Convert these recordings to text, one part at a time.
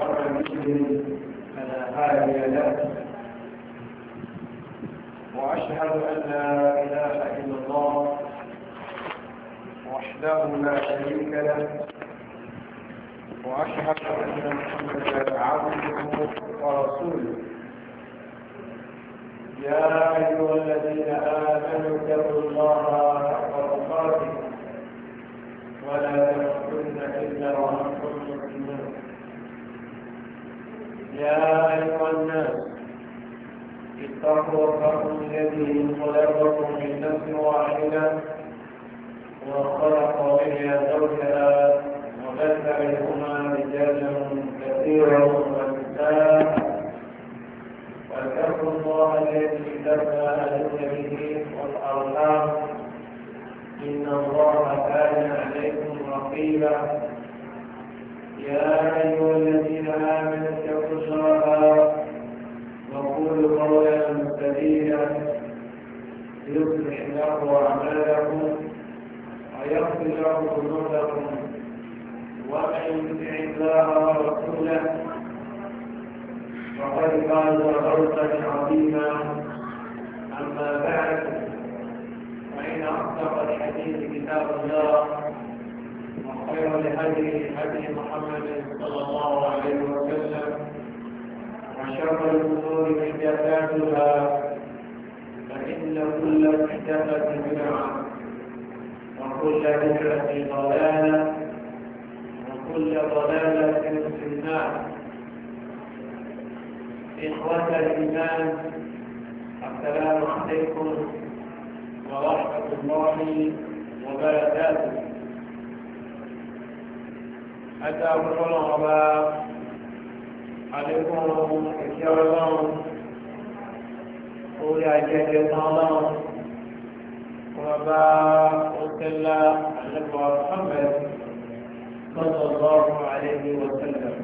ومن يضلل فلا هادي له وأشهد أن لا إله إلا الله وحده لا شريك له وأشهد أن محمدا عبده ورسوله يا أيها الذين آمنوا اتقوا الله حق تقاته ولا تموتن إلا وأنتم مسلمون يا أيها الناس اتقوا ربكم الذي خلقكم من نفس واحدة وخلق منها زوجها وبث منهما رجالا كثيرا ونساء واتقوا الله الذي تساءلون به والأرحام إن الله كان عليكم رقيبا يا أيها الذين آمنوا اتقوا الله وقولوا قولا سديدا يصلح لكم أعمالكم ويغفر لكم ذنوبكم ومن يطع الله ورسوله فقد فاز فوزا عظيما أما بعد فإن أصدق الحديث كتاب الله وخير الهدي هدي محمد صلى الله عليه وسلم وشر الأمور محدثاتها فإن كل محدثة بدعة وكل بدعة ضلالة وكل ضلالة في النار. إخوة الإيمان السلام عليكم ورحمة الله وبركاته. أتى أقول عليكم إكرام الله أولي أجل الله وبا أرسل النبي محمد صلى الله عليه وسلم.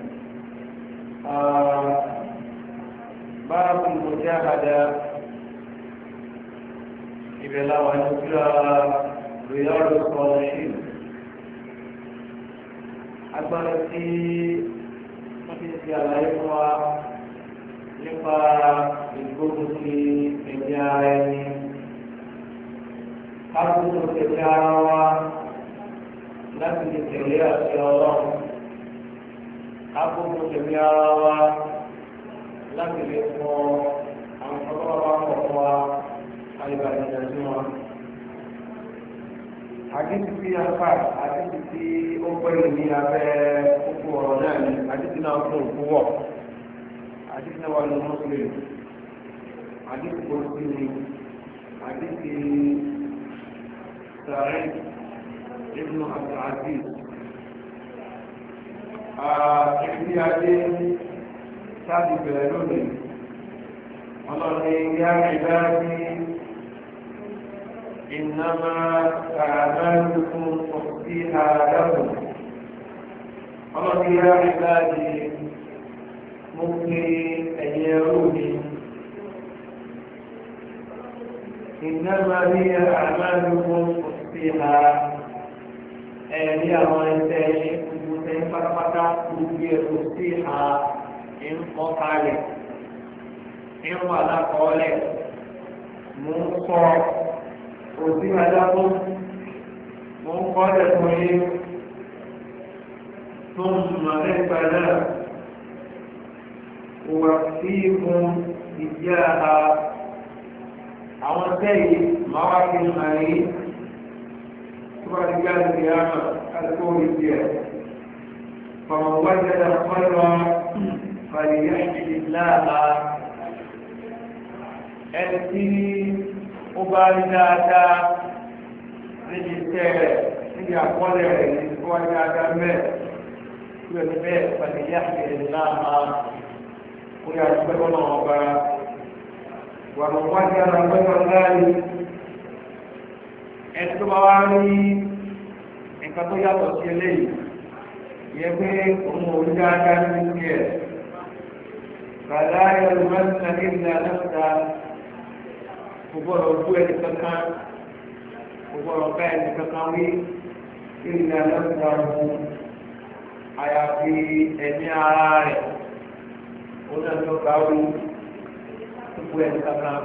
باب المجاهدة إبلا ونكلا رياض الصالحين. أكبرتي مكتي عليكم nípa ìgbógun ti ẹ̀jẹ̀ ara ẹni káàkiri ẹ̀jẹ̀ ara wa láti lè tẹ̀lé àti ọlọ́run káàkiri ẹ̀jẹ̀ ara wa láti lè fọ àwọn ọlọ́wọ́ bá pọ̀ fún wa àyíbáyé ìdájọ́ wọn. Àdìsí tí a fà àdìsí tí ó pẹ̀lú ní abẹ́ kókó ọ̀rọ̀ náà ni àdìsí náà fún òkú wọ̀. حديث نوال المسلم حديث قرسي حديث سعيد ابن عبد العزيز ابن عزيز سعد بلالوني والله يا عبادي إنما أعمالكم أخفيها لكم والله يا عبادي ممكن أن يروني إنما هي أعمالكم أخفيها هي وإنتين كنتين فرقتا كنتين أخفيها إن قطعلك إن ولا قولك منصر أخفيها لكم منقلة ثم ربنا وفيكم إياها àwọn tẹ́yì máa wá kí ní àárí tó bá ti gáàdì kí á mọ̀ kálùkù ìdí ẹ̀ fọmọ wájẹ́dà pọ́lọ fàyíyá ìdíláàbá ẹni tí ó bá rí dáadáa níbi iṣẹ́ rẹ̀ níbi àkọọ́lẹ̀ rẹ̀ ní tó wá dáadáa mẹ́ẹ̀ tó bẹ̀ bẹ́ẹ̀ fàyíyá ìdíláàbá kúrò àtúgbẹ́gbọ́n náà ọba wà mọ̀ wájú ara gbẹ́gbọ́n láàrin ẹni tó bá wá rí nǹkan tó yàtọ̀ sí eléyìí yẹ pé òun ò rí dáadáa nínú ẹ̀ فلا يلمن إلا نفسه وقالوا قوة كان وقالوا قائد كقوي إلا نفسه àyàfi ẹ̀mí ara rẹ̀ ó náà tó káwé gbogbo ẹni kankan.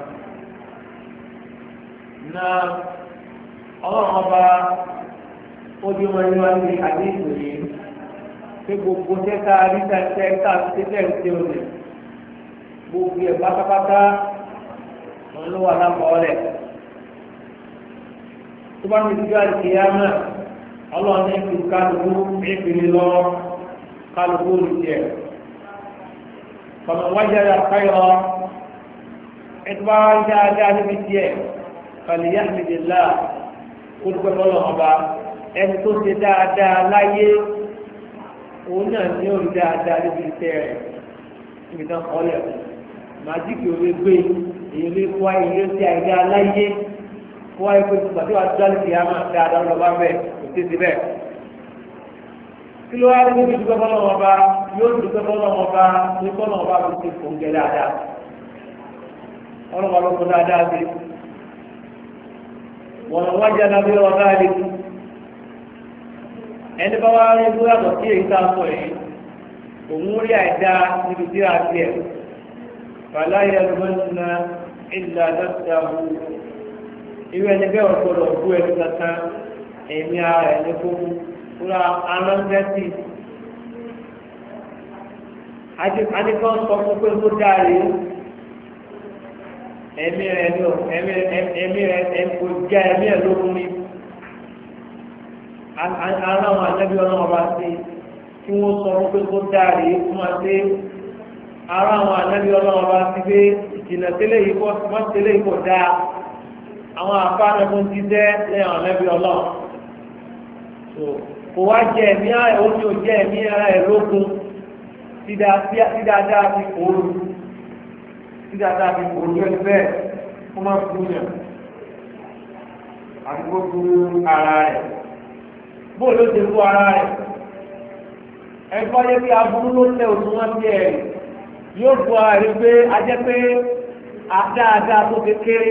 Na ọlọ́run ọba ó di wọn ní wọn ní àdéhùn yìí pé gbogbo tẹ́ka ríta tẹ́ka tẹ́tẹ́ ṣe olè gbogbo ẹ̀ pátápátá wọn ló wà lápọ̀ọ́lẹ̀. tó bá ní ìdíjọ́ àdìyàmá ọlọ́run ní ìlú kálukú ìbìrì lọ kálukú olùjẹ́ kọ̀mọ̀ wájà yà káyọ̀ ẹ̀tọ́ bá wájà ajá níbi tiẹ̀ fàlìyà àmìdìlá kó dúpẹ́ bọ́lọ̀ ọba ẹni tó ṣe dáadáa láyé òun náà ní òun dáadáa níbi iṣẹ́ rẹ̀ níbi tán kọ́lẹ̀ màjíkì ò lè gbé èyí lè kó ayé lé sí àìdá láyé kó ayé pé gbàtí wàá dúdú àlùkìyà máa dáadáa lọ́ba bẹ́ẹ̀ kò tètè bẹ́ẹ̀. kí ló wá rí níbi dúpẹ́ bọ́lọ̀ ọba yóò dúpẹ́ bọ́lọ̀ ọba ní bọ́lọ̀ ọba kò ti fò ń gẹ dáadáa ọlọ́ba ló kó dáadáa sí wọ́n wájà náà bí ọ̀gá rẹ̀ ẹni bá wá rí bóyá lọ sí èyí tá a sọ yìí òun rí àìdá níbi tí a ti ẹ̀ fàlàyé ẹlòmọ́nà ìlà dáadáa irú ẹni bẹ́ẹ̀ ọ̀gbọ́dọ̀ bú ẹni kankan ẹ̀mí ara ẹni kó fúra aláǹdẹ́sì adìkan sọ fún pé tó dáre ẹ̀mí rẹ̀ ní ẹ̀mí rẹ̀ kò já ẹ̀mí ẹ̀ lókun ní ara àwọn àjẹ́bí ọlọ́wọ́ bá sí kí wọ́n sọ wọ́n pé kó dáre fún wa pé ara àwọn àjẹ́bí ọlọ́wọ́ bá sí pé ìjìnà tẹ́lẹ̀ yìí kọ́ wọ́n tẹ́lẹ̀ yìí kò dáa àwọn àfáàní fún ti jẹ́ lẹ́yìn àwọn àjẹ́bí ọlọ́wọ́ kò wá jẹ ẹ̀mí ara ẹ̀ ó ní ò jẹ́ ẹ̀mí ara ẹ̀ lókun tí dáadáa fi kòrò ẹni bẹ́ẹ̀ kó má fún yàn àti gbogbo ara rẹ̀ bó ló ti fún ara rẹ̀ ẹ̀fọ́ yẹ kí aburú ló tẹ òtún wọn bí ẹ̀rì yóò fún ara rẹ̀ pé a jẹ́ pé dáadáa tó kékeré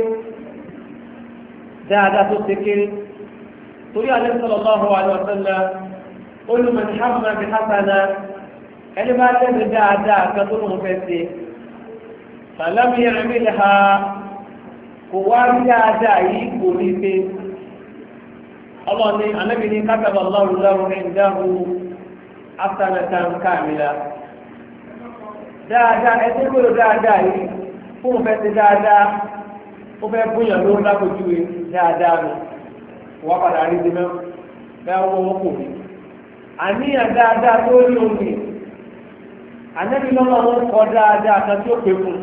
torí alẹ́ sallallahu alaihi wasallam olùmọ̀ ní hàmà bí hasana ẹni bá tẹ̀lé dáadáa kan tó lóun fẹ́ ṣe sàlámì ẹ̀mí lè ha kò wá rí dáadáa yìí kò rí pé ọlọ́ni anábì ní kataba Allahu lahu indahu hasanatan kamila dáadáa ẹtí gbèrò dáadáa yìí fún fẹ́ ṣe dáadáa ó fẹ́ bóyá ló lápòjúwe dáadáa nù wọ́n padà rí di náà bẹ́ẹ̀ wọ́n kò rí àníyàn dáadáa tó rí omi anábì lọ́wọ́ wọn kọ́ dáadáa kan tí ó pè fún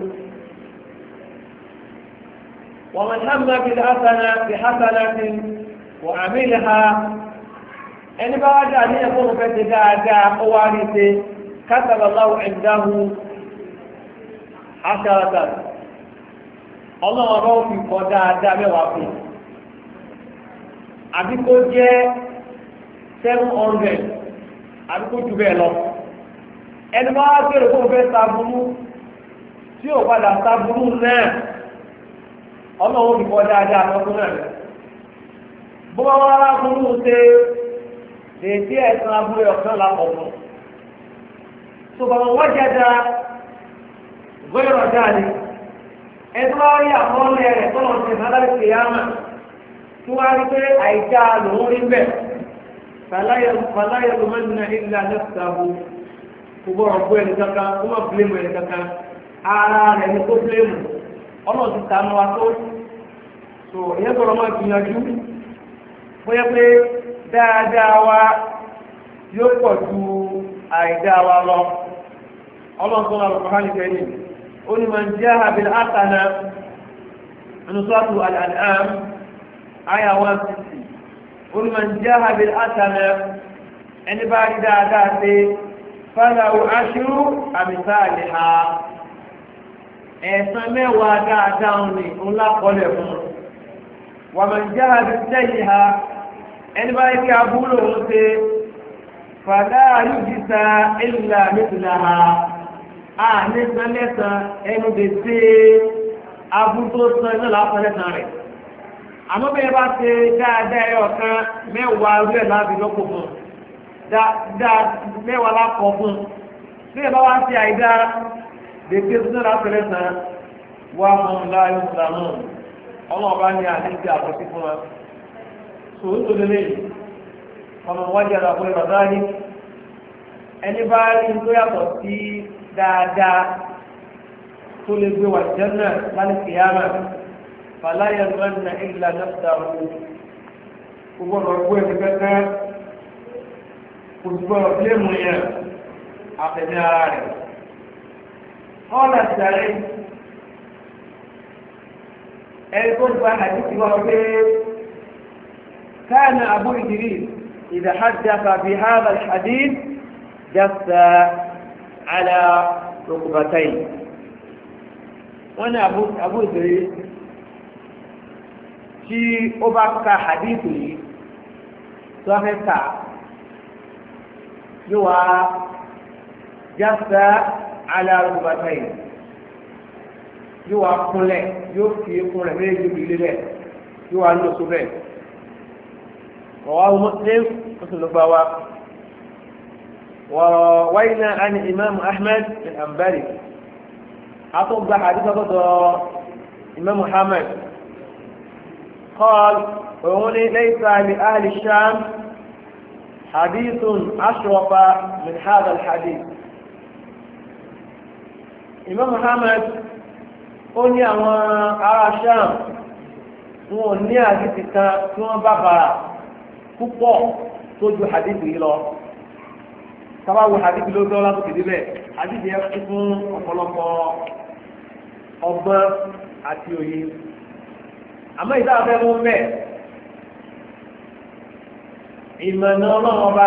wọ́n mọ̀ sábà bí hasana ti wọ́n àmì lè ha ẹni bá wá dáa níyàn fún òfin ti dáadáa ó wá rí ṣe kataba Allahu indahu hasanatan ọlọ́wọ́ bá fi kọ́ dáadáa mẹ́wàá fún àbí kó jẹ́ 700 àbí kó jù bẹ́ẹ̀ lọ ẹni bá wá bẹ̀rẹ̀ fún òfin sábúrú tí ò padà sábúrú náà ọlọ́wọ́ fi kọ́ dáadáa lọ́kùn náà bó bá wá lábúrú ṣe lè tí ẹ̀sán abúlé ọ̀kan lápọ̀pọ̀ tó bá wọn wájàdá gbọ́yọ̀rọ̀ dáadé ẹni wá rí àkọọ́lẹ̀ rẹ̀ tọ́lọ̀ ṣe náà kìyàmà tí wá rí pé àìjá lòún rí bẹ̀ fàláyẹ̀ lómìnira ìlà lẹ́sàbù kò gbọ́rọ̀ bú ẹni kankan kó má bílẹ̀mù ẹni kankan ara rẹ̀ ní kó bílẹ̀mù ọlọ́run ti tànú wa tó so ìyẹn gbọ́dọ̀ máa gbìyànjú bóyá pé dáadáa wa yóò pọ̀ ju àìdáa wa lọ ọlọ́run tó náà lọ́kọ̀ hánì kẹ́yìn ó ní man jaha bil hasana nínú suratu al-An'am àyà 160 ó ní man jaha bil hasana ẹni bá rí dáadáa ṣe falahu ashru amthaliha ẹ̀san mẹ́wàá dáadáa ní ńlá kọlẹ̀ fún wa man jaha bis sayyiha ẹni bá rí abúlò ń ṣe fala yujza illa mithlaha ní sanlẹ́sàn ẹnu lè ṣe abúrú tó san iná láfẹ́lẹ́sàn rẹ̀ àmọ́ bẹ́ẹ̀ bá ṣe dáadáa ẹyọ kan mẹ́wàá rẹ̀ láti lọ́pọ̀ fún dáadáa mẹ́wàá lákọ̀ fún bí ẹ bá wá sí àìdá dèké sínú lápẹ̀lẹ̀ sàn wà mọ́ láyé ìsìlámù ọlọ́ọ̀bá ní àdéhùn àbọ̀sí fún wa sòwò tó lélẹ̀ ọmọ wájú àdàpọ̀ ìrọ̀dá ní ẹni bá rí tó yàtọ̀ sí dáadáa tó lè gbé wà jẹ́nà lálẹ́ kìyàmà fàlàyé lọ́nà ìlà náà gbogbo ọ̀gbọ́ ẹ̀mí kẹ́kẹ́ gbogbo ọ̀gbẹ́mù yẹn àfẹ̀mí ara rẹ̀ ọ̀nà ìsàlẹ̀ ẹni tó gba àdìsí wa pé كان أبو إدريس إذا حدث بهذا الحديث جث على ركبتين وانا أبو إدريس tí ó bá ka hadith yìí tó fẹ́ kà yóò wá jásá alárùbátà yìí yóò wá kúnlẹ̀ yóò fi kún rẹ̀ méjì ìlú rẹ̀ yóò wá lọ sóbẹ̀ رواه مسلم وسلفاوى وروينا عن الإمام أحمد بن أنباري أطلب حديثة الإمام محمد قال ليس لأهل الشام حديث أشرف من هذا الحديث إمام محمد قل يا أرى الشام وني حديث كان بابا púpọ̀ tó ju hadith yìí lọ sábà wo hadith ló dọ́ látòkè débẹ̀ hadith yẹn kún fún ọ̀pọ̀lọpọ̀ ọgbọ́n àti òye àmọ́ ìdáhùn fẹ́ mú mẹ́ ìmọ̀nà ọlọ́run ọba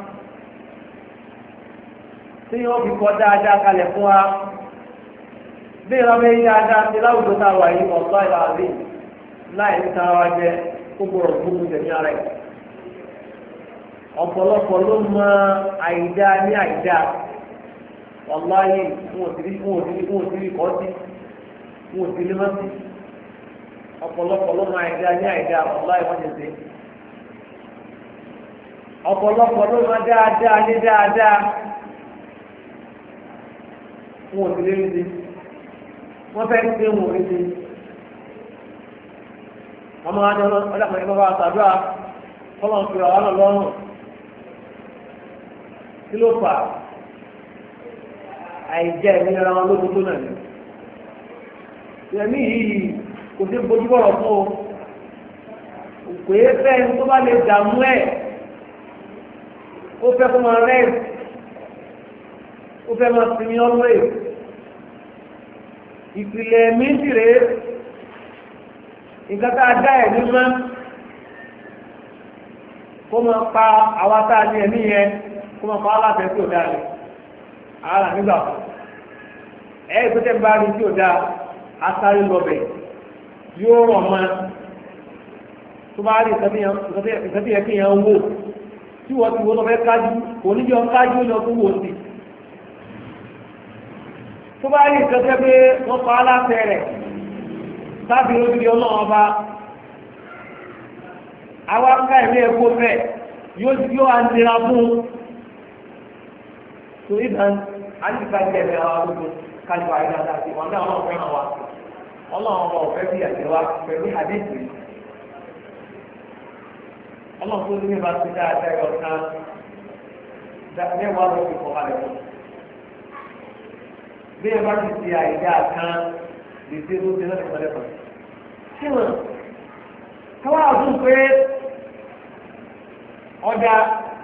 tí wọ́n fi kọ́ dáadáa kalẹ̀ fún wa bí wọ́n fẹ́ yí dáadáa sí láwùjọ tá a wà yìí ọ̀tọ́ ìlàrí láì ní sára wa jẹ gbogbo ọ̀rọ̀ gbogbo tẹ̀mí ara ẹ̀ ọ̀pọ̀lọpọ̀ ló mọ àìdá ní àìdá wàláyé wọn ò sí rí kọ́ sí wọn ò sí lé mọ́ sí ọ̀pọ̀lọpọ̀ ló mọ àìdá ní àìdá wàláyé wọ́n ti sè ọ̀pọ̀lọpọ̀ ló mọ dáadáa ní dáadáa wọn ò sí lé rí sí wọ́n fẹ́ ṣe wọn ò rí sí ọmọ adé ọlọ́pàá ní bàbá àtàdúrà kọ́lọ̀ ń fi ọ̀rọ̀ lọ́rùn kí ló fà àìjẹ́ ìnira wọn lójú tó náà ní. ìrẹ̀mí yìí kò sí bójú bọ̀rọ̀ fún o kò é fẹ́ tó bá lè dààmú ẹ̀ ó fẹ́ kó máa rẹ̀ ó fẹ́ máa sinmi ọlọ́ọ̀ ìpìlẹ̀ mi sì rèé nǹkan tá a dá ẹ̀ ní mọ́ kó máa pa àwa tá a ní ẹ̀mí yẹn kó máa pa aláfẹ́ tí ò dáa lè ara nígbà fún ẹ̀ tó tẹ́ bá rí tí ò dáa asáré lọ́bẹ̀ yóò rọ̀ mọ́ tó bá rí ìsẹ́bí yẹn kí yẹn wò tí wọ́n ti wọ́n lọ́fẹ́ kájú oníjọ́ kájú lọ fún wò sí tó bá rí ìsẹ́bí pé wọ́n pa aláfẹ́ rẹ̀ sábì lójú ọlọ́run ọba àwa ká ẹ̀mí ẹ̀kọ́ fẹ́ yóò á nira fún tó ìdán àyíká jẹ́ ẹ̀mí àwọn arúgbó kájú àyíká láti wọn náà wọn fẹ́ràn wa ọlọ́run ọba ọ̀fẹ́ bí àjẹwà pẹ̀lú àdéhùn ọlọ́run tó ní bá ti dáadáa ẹ̀yọ̀ kan mẹ́wàá ló fi kọ́ balẹ̀ fún bí ẹ bá ti ti àyíká kan lè dé ló dé lọ́dẹ̀ pẹ̀lẹ́ pẹ̀lẹ́. Ṣé wọn káwá ọdún pé ọjà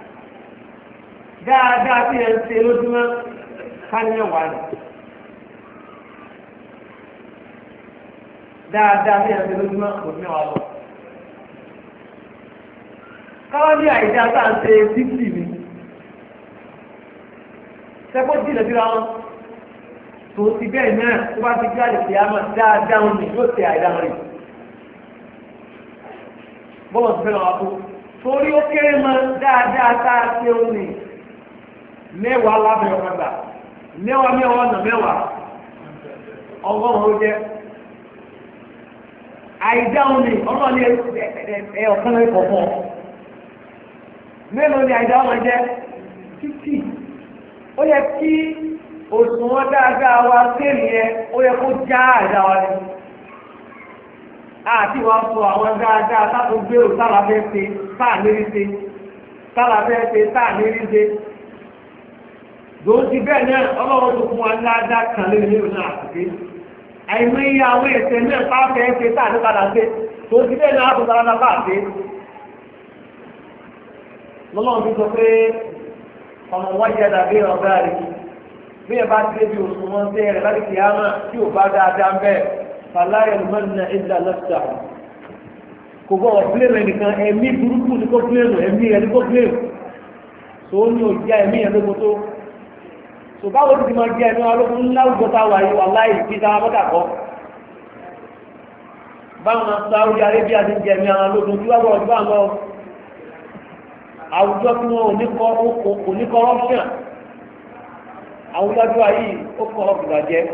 dáadáa tí ẹ ń ṣe lójúmọ́ káníyàn wà ní. Dáadáa tí ẹ ń ṣe lójúmọ́ kò ní wà lọ. Káwá ní àìdá tá à ń ṣe títì mi. Ṣẹ́kọ́ jìnà síra wọn tó ti bẹ́ẹ̀ náà tó bá ti jáde sí àmà dáadáa ní yóò tẹ àìdáhùn rẹ̀ bọ́wọ̀ tó fẹ́ràn wá tó torí ó kéré mọ́ dáadáa tá a ṣe ó ní mẹ́wàá lábẹ́ ọ̀gbà mẹ́wàá ọ̀nà mẹ́wàá ọgọ́rùn-ún ó jẹ́ àìdáhùn ní ọlọ́ọ̀ni ọ̀kan lẹ́kọ̀ọ́ fún ọ mélòó ni àìdáhùn jẹ́ 50 ó yẹ kí òṣùwọ̀n dáadáa wa kéèlì yẹn ó yẹ kó já àìdá wa ni àti wàá sọ àwọn dáadáa táwọn gbèrò táwa fẹ́ ṣe táà lérí ṣe táwa fẹ́ ṣe táà lérí ṣe lòun ti bẹ́ẹ̀ náà ọlọ́run tó fún wa dáadáa kan lé nínú náà àtúnṣe àìmọ̀ iye àwọn èsè náà pàápẹ́ ṣe táà ní padà ṣe lòun ti bẹ́ẹ̀ náà á tó dáadáa bá ṣe lọ́lọ́run ti sọ pé ọmọ wáyé dàbí ọ̀gá rẹ̀ bí ẹ bá ti débi òṣùwọ̀n tẹ́ rẹ̀ láti kìí àmà tí ò bá dáadáa bẹ́ẹ̀ fàlàyé lùmọ́nà ìdá lọ́sà kò bọ́ ọ̀pìlẹ̀mù ẹnìkan ẹ̀mí burúkú ní kó pìlẹ̀mù ẹ̀mí ẹni kó pìlẹ̀mù tó ní òjá ẹ̀mí ẹ̀ lóko tó tó báwo ti máa jẹ́ ẹ̀mí alókun láwùjọ tá a wà yìí wà láì fi dáa mọ́tà kọ́ báwọn Saudi Arabia ti jẹ́ ẹ̀mí àwọn alókun tí wọ́n bọ̀ lọ àwùjọ tí wọn ò ní corruption àwùjọ tí wọ́n yìí ó kọ́ ọ̀gbìnàjẹ́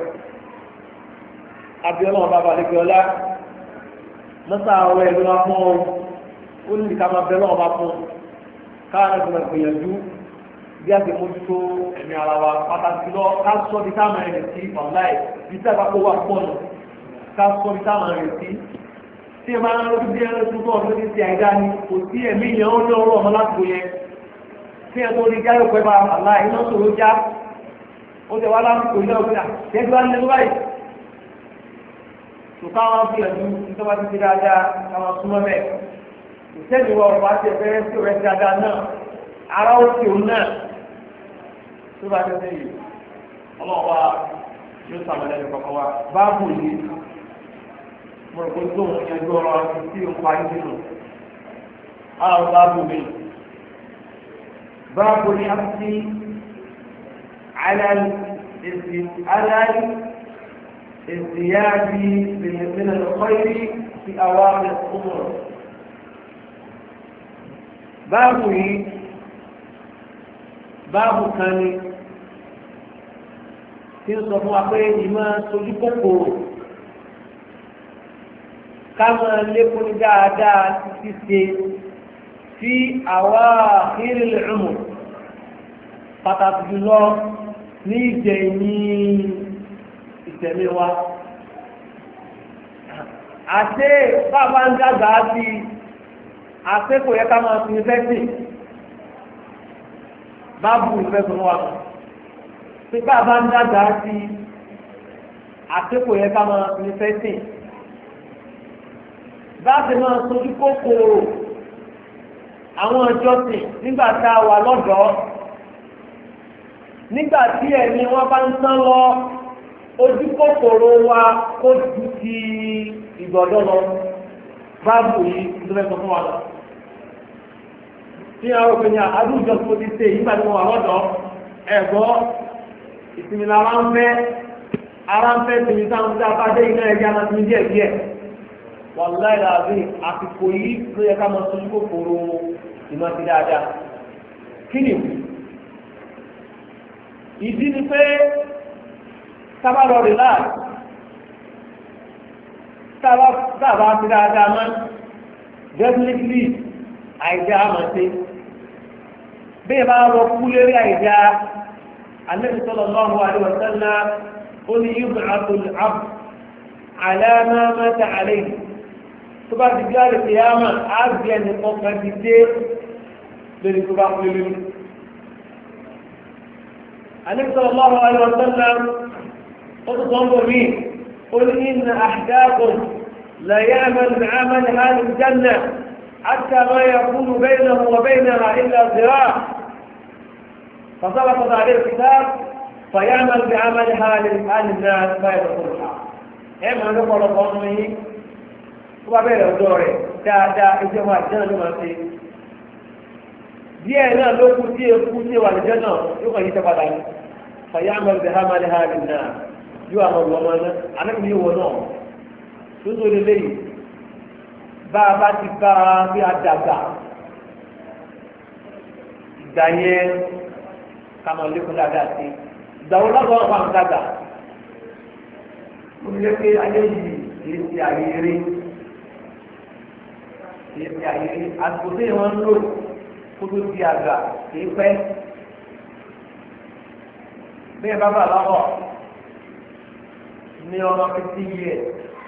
abiola ọba balẹ̀kẹ́ọ́lá mọ́sá àwọn ẹ̀rọ wa fún ọ ó ní ká máa bẹ̀rẹ̀ ọba fún káwọn ẹ̀sìn máa gbìyànjú bí a ti mójútó ẹ̀mí ara wa pàtàkì lọ ká sọ bí táwọn ẹ̀rẹ̀ sí ọ̀láì bí tí a bá kó wà pọ̀ nù ká sọ bí táwọn ẹ̀rẹ̀ sí tí ẹ máa ń lọ́dún bí ẹ̀rẹ́ tó tọ́ lórí ti àìdá ni kò sí ẹ̀mí yẹn ó ní ọrọ̀ ọmọ láti yẹn tí ẹ tó rí jáyọ̀ pẹ́ bá àláì iná sòrò já ó tẹ wá lásìkò ilé ọ̀gbìn àtẹ́jú wá nílé báyìí tó káwọn fi ẹ̀dùn ìjọba ti ti dáadáa káwọn súnmọ́ bẹ́ẹ̀ ìṣẹ́ni wọ ọ̀pá ti ẹ̀fẹ́ sí ọ̀rẹ́ ti dáadáa náà ara ó ti òun náà tó bá tẹ́tẹ́ yìí ọlọ́ọ̀pá yóò sàmọ̀lẹ́ ní kọ̀ọ̀kan wa báàbù yìí mo rò pé tó ń yanjú ọ̀rọ̀ àti tí ó parí nínú àwọn báàbù mi báàbù ni a ti alẹ́ ازدياد من الخير في أواخر الأمور báàbù kan ni tí ń sọ fún wa pé ìmọ̀ sojú kòkòrò ká máa lékún ní dáadáa títí ṣe sí أواخر الأمور pàtàkì jùlọ ní ìjẹ̀yìn ìtẹ̀lé wa àti bàbá ń dàgbà sí àti kò yẹ ká máa fi fẹ́sì báàbù ìfẹ́ fún wa tí bàbá ń dàgbà sí àti kò yẹ ká máa fi fẹ́sì bá ti máa sojú kòkòrò àwọn ìjọsìn nígbà tá a wà lọ́dọ̀ọ́ nígbà tí ẹ̀mí wọn bá ń tán lọ ojú kòkòrò wa kó ju ti ìgbọ̀dọ̀ lọ báàbù yìí ló fẹ́ sọ fún wa lọ. tí àwọn òfin ní àdúgbò tó ti ṣe yìí pàdé wọn àwọ̀dọ̀ ẹ̀gbọ́ ìsinmi ara ń fẹ́ sinmi táwọn tí a bá dé iná ẹja máa sinmi díẹ̀ díẹ̀ wàláì làbí àsìkò yìí ló yẹ ká máa sojú kòkòrò ìmọ̀ sí dáadáa. kí ni ìdí ni pé sábàlọ́ relax sábà ti dáadáa mọ́ definitely àìdá àmọ́tẹ́ bí ẹ bá rọ kú lérí àìdá Ànábì sallallahu alaihi wa sallam ó ní yub'athu al-'abd 'ala ma mata 'alayhi tó bá ti gbá lè kíyámà á bí ẹni kọ̀ọ̀kan ti dé lórí tó bá kú lérí. Ànábì sallallahu alaihi wa sallam وتصنبوا مين قل إن أحداكم لا يعمل بعمل أهل الجنة حتى ما يكون بينه وبينها إلا ذراع فسبقت عليه الكتاب فيعمل بعمل أهل الناس فيدخلها إما نقول قومه وبين الدور دا إجماع الجنة ما فيه díẹ̀ náà ló kú tí ekú tí wà lẹ́jọ́ náà yóò kàn yí tẹ́ padà ní fàyàmọ̀ bẹ̀hámà ní hàlì náà yóò àwọn ọmọ náà anábìyí wọ náà tó tó lé léyìí bá a bá ti bá a bí a dàgbà ìgbà yẹn ká máa lékún dáadáa sí ìgbà wo lọ́wọ́ wọn máa dàgbà mo lé pé ayé yìí kì í ṣe àyè eré kì í ṣe àyè eré àsìkò tí wọ́n ń lò kó tó di àgbà kì í pẹ́ bí ẹ bá bà lọ́wọ́ ní ọmọ 15 years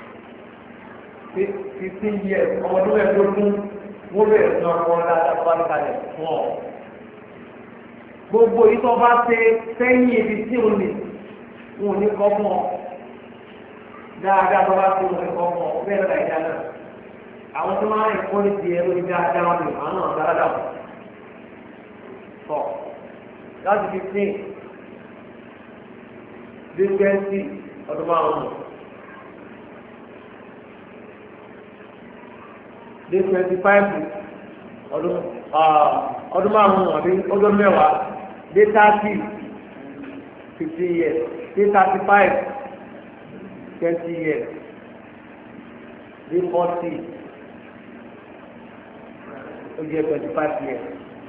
15 years ọmọdún ẹ̀dógún wọ́n bẹ̀rẹ̀ sí ọkọ̀ dáadáa bá ní kalẹ̀ fún ọ. gbogbo ìtọ́ bá ṣe sẹ́yìn ibi tí o lè wọn ò ní kọ́ fún ọ dáadáa tó bá ṣe wọn ò ní kọ́ fún ọ bẹ́ẹ̀ lọ́la ìdá náà àwọn tó máa ń kọ́ ní ti ẹ̀rọ ìdá dáadáa wọn ni àwọn náà dáadáa wọn. tọ́ láti 15 dé 20 ọdún márùn-ún dé 25 ọdún márùn-ún àbí ọdún mẹ́wàá dé 30 15 years dé 35 20 years dé 40 ó jẹ́ 25 years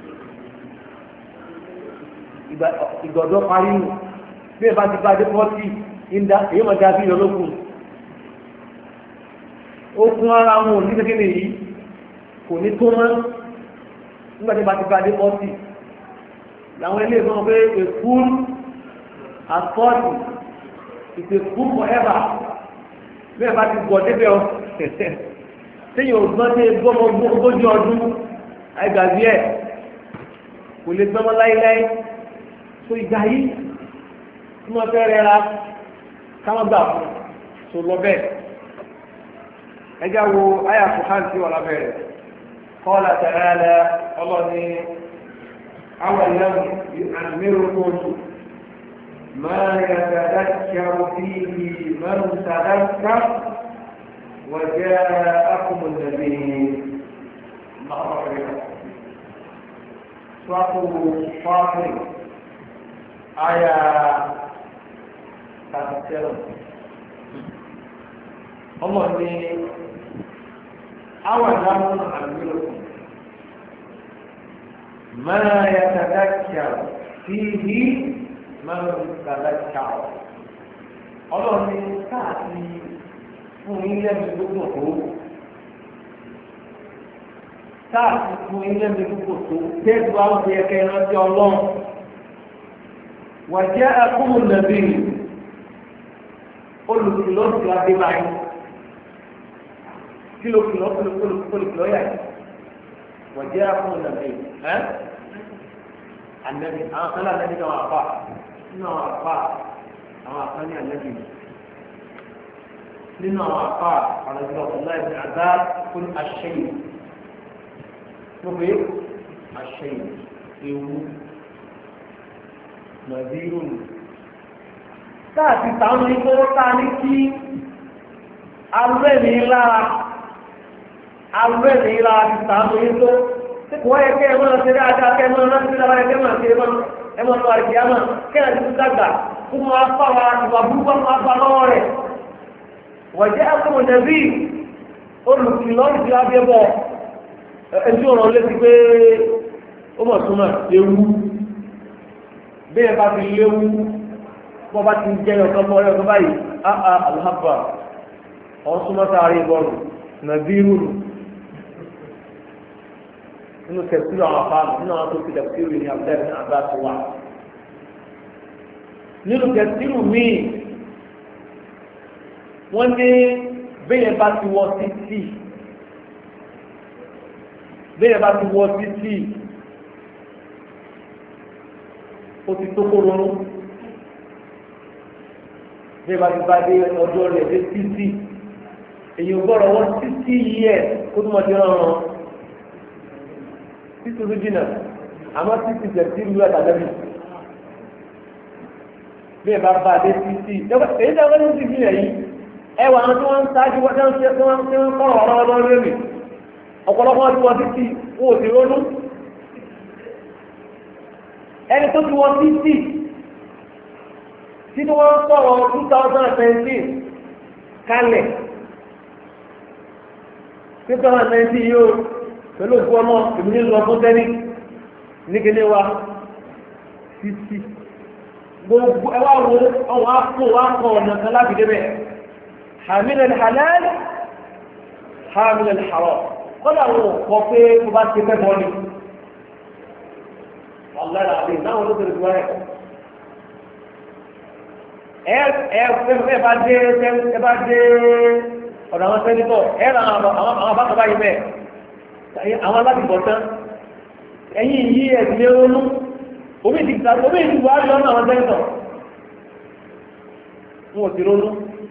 ìgbọ̀dọ̀ parí nù bí ẹ bá ti bá dé 40 ìdá èyí mọ̀ dábí olókùn ó kún ara wọn ní kékeré yìí kò ní tó mọ́ nígbàtí bá ti bá dé 40 làwọn ilé ìfọ́n pé a fool at 40 is a fool forever bí ẹ bá ti gbọ́ débẹ̀ ọ téèyàn ò gbọ́n tẹ́ gbọ́mọ ogójì ọdún àìgbàgbé ẹ̀ kò lè gbọ́mọ láíláí so ìgbà yìí tí wọ́n fẹ́ rẹra káwọn gbà fún so lọ bẹ́ẹ̀ ẹjá wo àyà Kùránì tí wọ́n lábẹ́rẹ̀ qala ta'ala ọlọ́ni awalam yu'ammirukum ma yatadhakkaru fihi man tadhakkara wa ja'akumun nadhir Fatir aya 37 ọmọ ní awalam yu'ammirukum ma yatadhakkaru fihi man tadhakkara ọlọ́ni káàkiri fún ilé mi gbogbo tó káàkiri fún ilé mi gbogbo tó tẹ́jú àwọn ẹ̀kẹ́ ìrántí ọlọ́run wa ja'akumun nadhir olùkìlọ̀ ti adé báyìí kí ló kìlọ̀ yà yìí wa ja'akumun nadhir ànàbì àwọn kan láti ẹni kan àpá nínú àwọn àpá àwọn àpá ní ànàbì nínú àwọn àpá àwọn ìjọba ọ̀la ìbí àdá fún àṣẹyìn gbogbo àṣẹyìn ewu nàbírù táàtì táwọn ìfowó tá a ní kí alẹ́ ní lára ti táwọn ìfowó wọ́n yẹ kẹ́ ẹ máa ṣe dáadáa kẹ́ ẹ máa rántí lára ẹ kẹ́ ẹ máa ṣe ẹ máa lọ àìsí àmà kẹ́ ẹ ti dàgbà kó máa fà wá ìwà burúkú máa fà lọ́wọ́ rẹ̀ wọ́n jẹ́ akọ́mọ̀ nàbí olùkìlọ́ ìdí abẹ́bọ̀ ẹjú ọ̀rọ̀ létí pé ó mọ̀ súnmọ́ ewu bẹ́ẹ̀ bá fi léwu bọ́ bá ti jẹ́ ọ̀tọ́ mọ́ ọ̀rẹ́ ọ̀tọ́ báyìí alhaba ọ̀ súnmọ́ sáré bọ́ọ̀lù nàbí rúlù nínú tẹ̀sílù àwọn afáàmù nínú àwọn tó fi tẹ̀sílù ní abdul ní abá tó wà nínú tẹ̀sílù míì wọ́n ní bẹ́ẹ̀ bá ti wọ títì ó ti tó kóró bẹ́ẹ̀ bá ti bá dé ọjọ́ rẹ̀ dé títì èyí ò gbọ́dọ̀ wọ́n títì yẹ kó tó mọ̀ sí rọrùn títí ojú jìnnà àmọ́ títí tẹ̀sí ìlú àtàlẹ́bí bí ẹ bá bá dé títí èyí tẹ́wọ́n ní títí rẹ̀ yìí ẹwà àwọn tí wọ́n ń sáájú wọ́n kọ́rọ̀ ọ̀rọ̀ ọlọ́run lórí ọ̀pọ̀lọpọ̀ tí wọ́n títí wọ́n ò sí ronú ẹni tó ti wọ́n títí tí wọ́n sọ̀rọ̀ 2017 kalẹ̀ 2019 yóò pẹ̀lú òkú ọmọ ìmúlé lọ fún tẹ́lí nígbélé wa títí gbogbo ẹwà wo ọwọ́ àpò àkọ ọ̀nà kan láti débẹ̀ hamilẹ̀ halal hamilẹ̀ haram kọ́dà wọn kọ pé kó bá ti fẹ́ bọ́ ni ọ̀lára àbí náwọn ló tẹ̀lé wáyé ẹ bá dé ọ̀dọ̀ àwọn sẹ́nitọ̀ ẹ ra àwọn abákan báyìí bẹ́ẹ̀ àwọn alábìbọ̀ tán ẹ̀yìn yí ẹ̀sìn lé ronú omi ìdìbò wá lọ́nà àwọn sẹ́nitọ̀ wọn ò ti ronú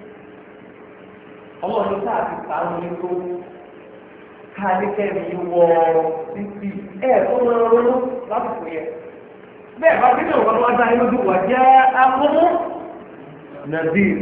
ọlọ́run sáà ti sàánú ní tó káàdékẹ́mi wọ títí tó ń ronú lásìkò yẹn bẹ́ẹ̀ bá bí náà wọ́n wá dá inú dùn wá jẹ́ akúmú nàdír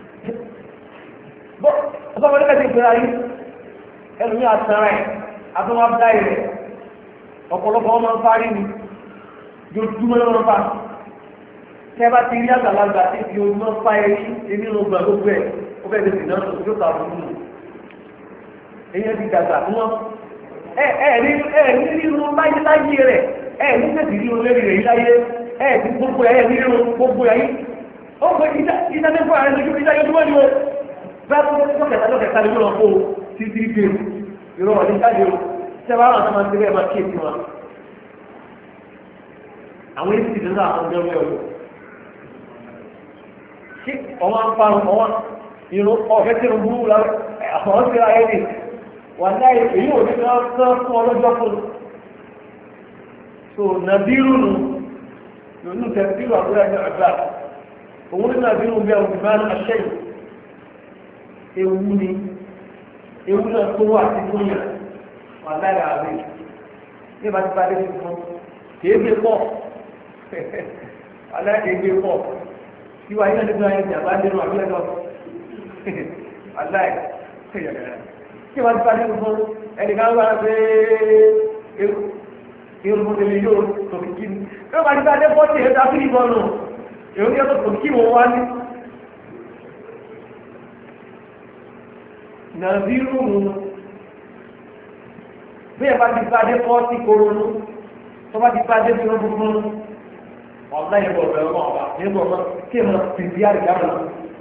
bọ́ ọ̀sán wọlé kẹ́sì ìpínlẹ̀ ayé ẹnu ní àtàrà ẹ̀ àtúnwá dáì rẹ̀ ọ̀pọ̀lọpọ̀ ọmọ ń parí ni jojúmọ́ lọ́wọ́ fa tẹ́ bá ti rí àgbàlagbà tí fi ojúmọ́ fa ẹrí èmi ló gbà gbogbo ẹ̀ ó bẹ́ẹ̀ tẹ̀sí náà tó yóò kà fún un èyí ti dàgbà fún wọn ní nínú láyé rẹ̀ ní tẹ̀sí rí olórí rẹ̀ láyé ní gbogbo ní nínú gbogbo ẹ̀ ó gbé ìdánilẹ́fọ́ ààrẹ lójú ìdájọ́júmọ́ ni ó bẹ́ẹ̀ tó lọ́kẹ̀ta lójú wọn kó títí dé ìrọ̀ ní jáde ó tẹ́wàá àwọn àtàmà ń tẹ́lẹ̀ máa kéèkì wọn àwọn èsì ìdílé àwọn ọjọ́ mẹ́rin ọ̀yọ́ kí ọwọ́n ń parun ọwọ́n irun ọ̀fẹ́ tí ó burú lára àwọn ọ̀sẹ̀ ayé ni wà láyé èyí ò ní sán fún ọlọ́jọ́ fún so nàbírù nù lónú tẹ̀síwò àbúrò ẹ̀jẹ̀ àgbà òun ní nàbírù bẹ́ẹ̀ òbí máa ń aṣẹ́yìn ewu náà tó wà sí fún yàn wà láyé àbí ní ìbá ti bá dé fún kìí gbé pọ̀ aláìgbé pọ̀ tí wáyé náà nígbà yẹn jàmbá nínú àbílẹ̀ náà aláì tí wọ́n ti bá nínú fún ẹnìkan wá pé irun tèmi yóò tòkìkí ni tí wọ́n bá ti bá dé pọ́ sí ẹ̀dá fún ìbọn nù èrò yẹn tó tòkìkí wọn wá ní. nàbírù nù bí ẹ bá ti bá dé pọ́ sí koronú tó bá ti bá dé bí wọ́n fún ọ̀la ìbọ̀ bẹ̀rẹ̀ wọn ọ̀la ìbọ̀ náà kí ẹ máa fi bí àríkà náà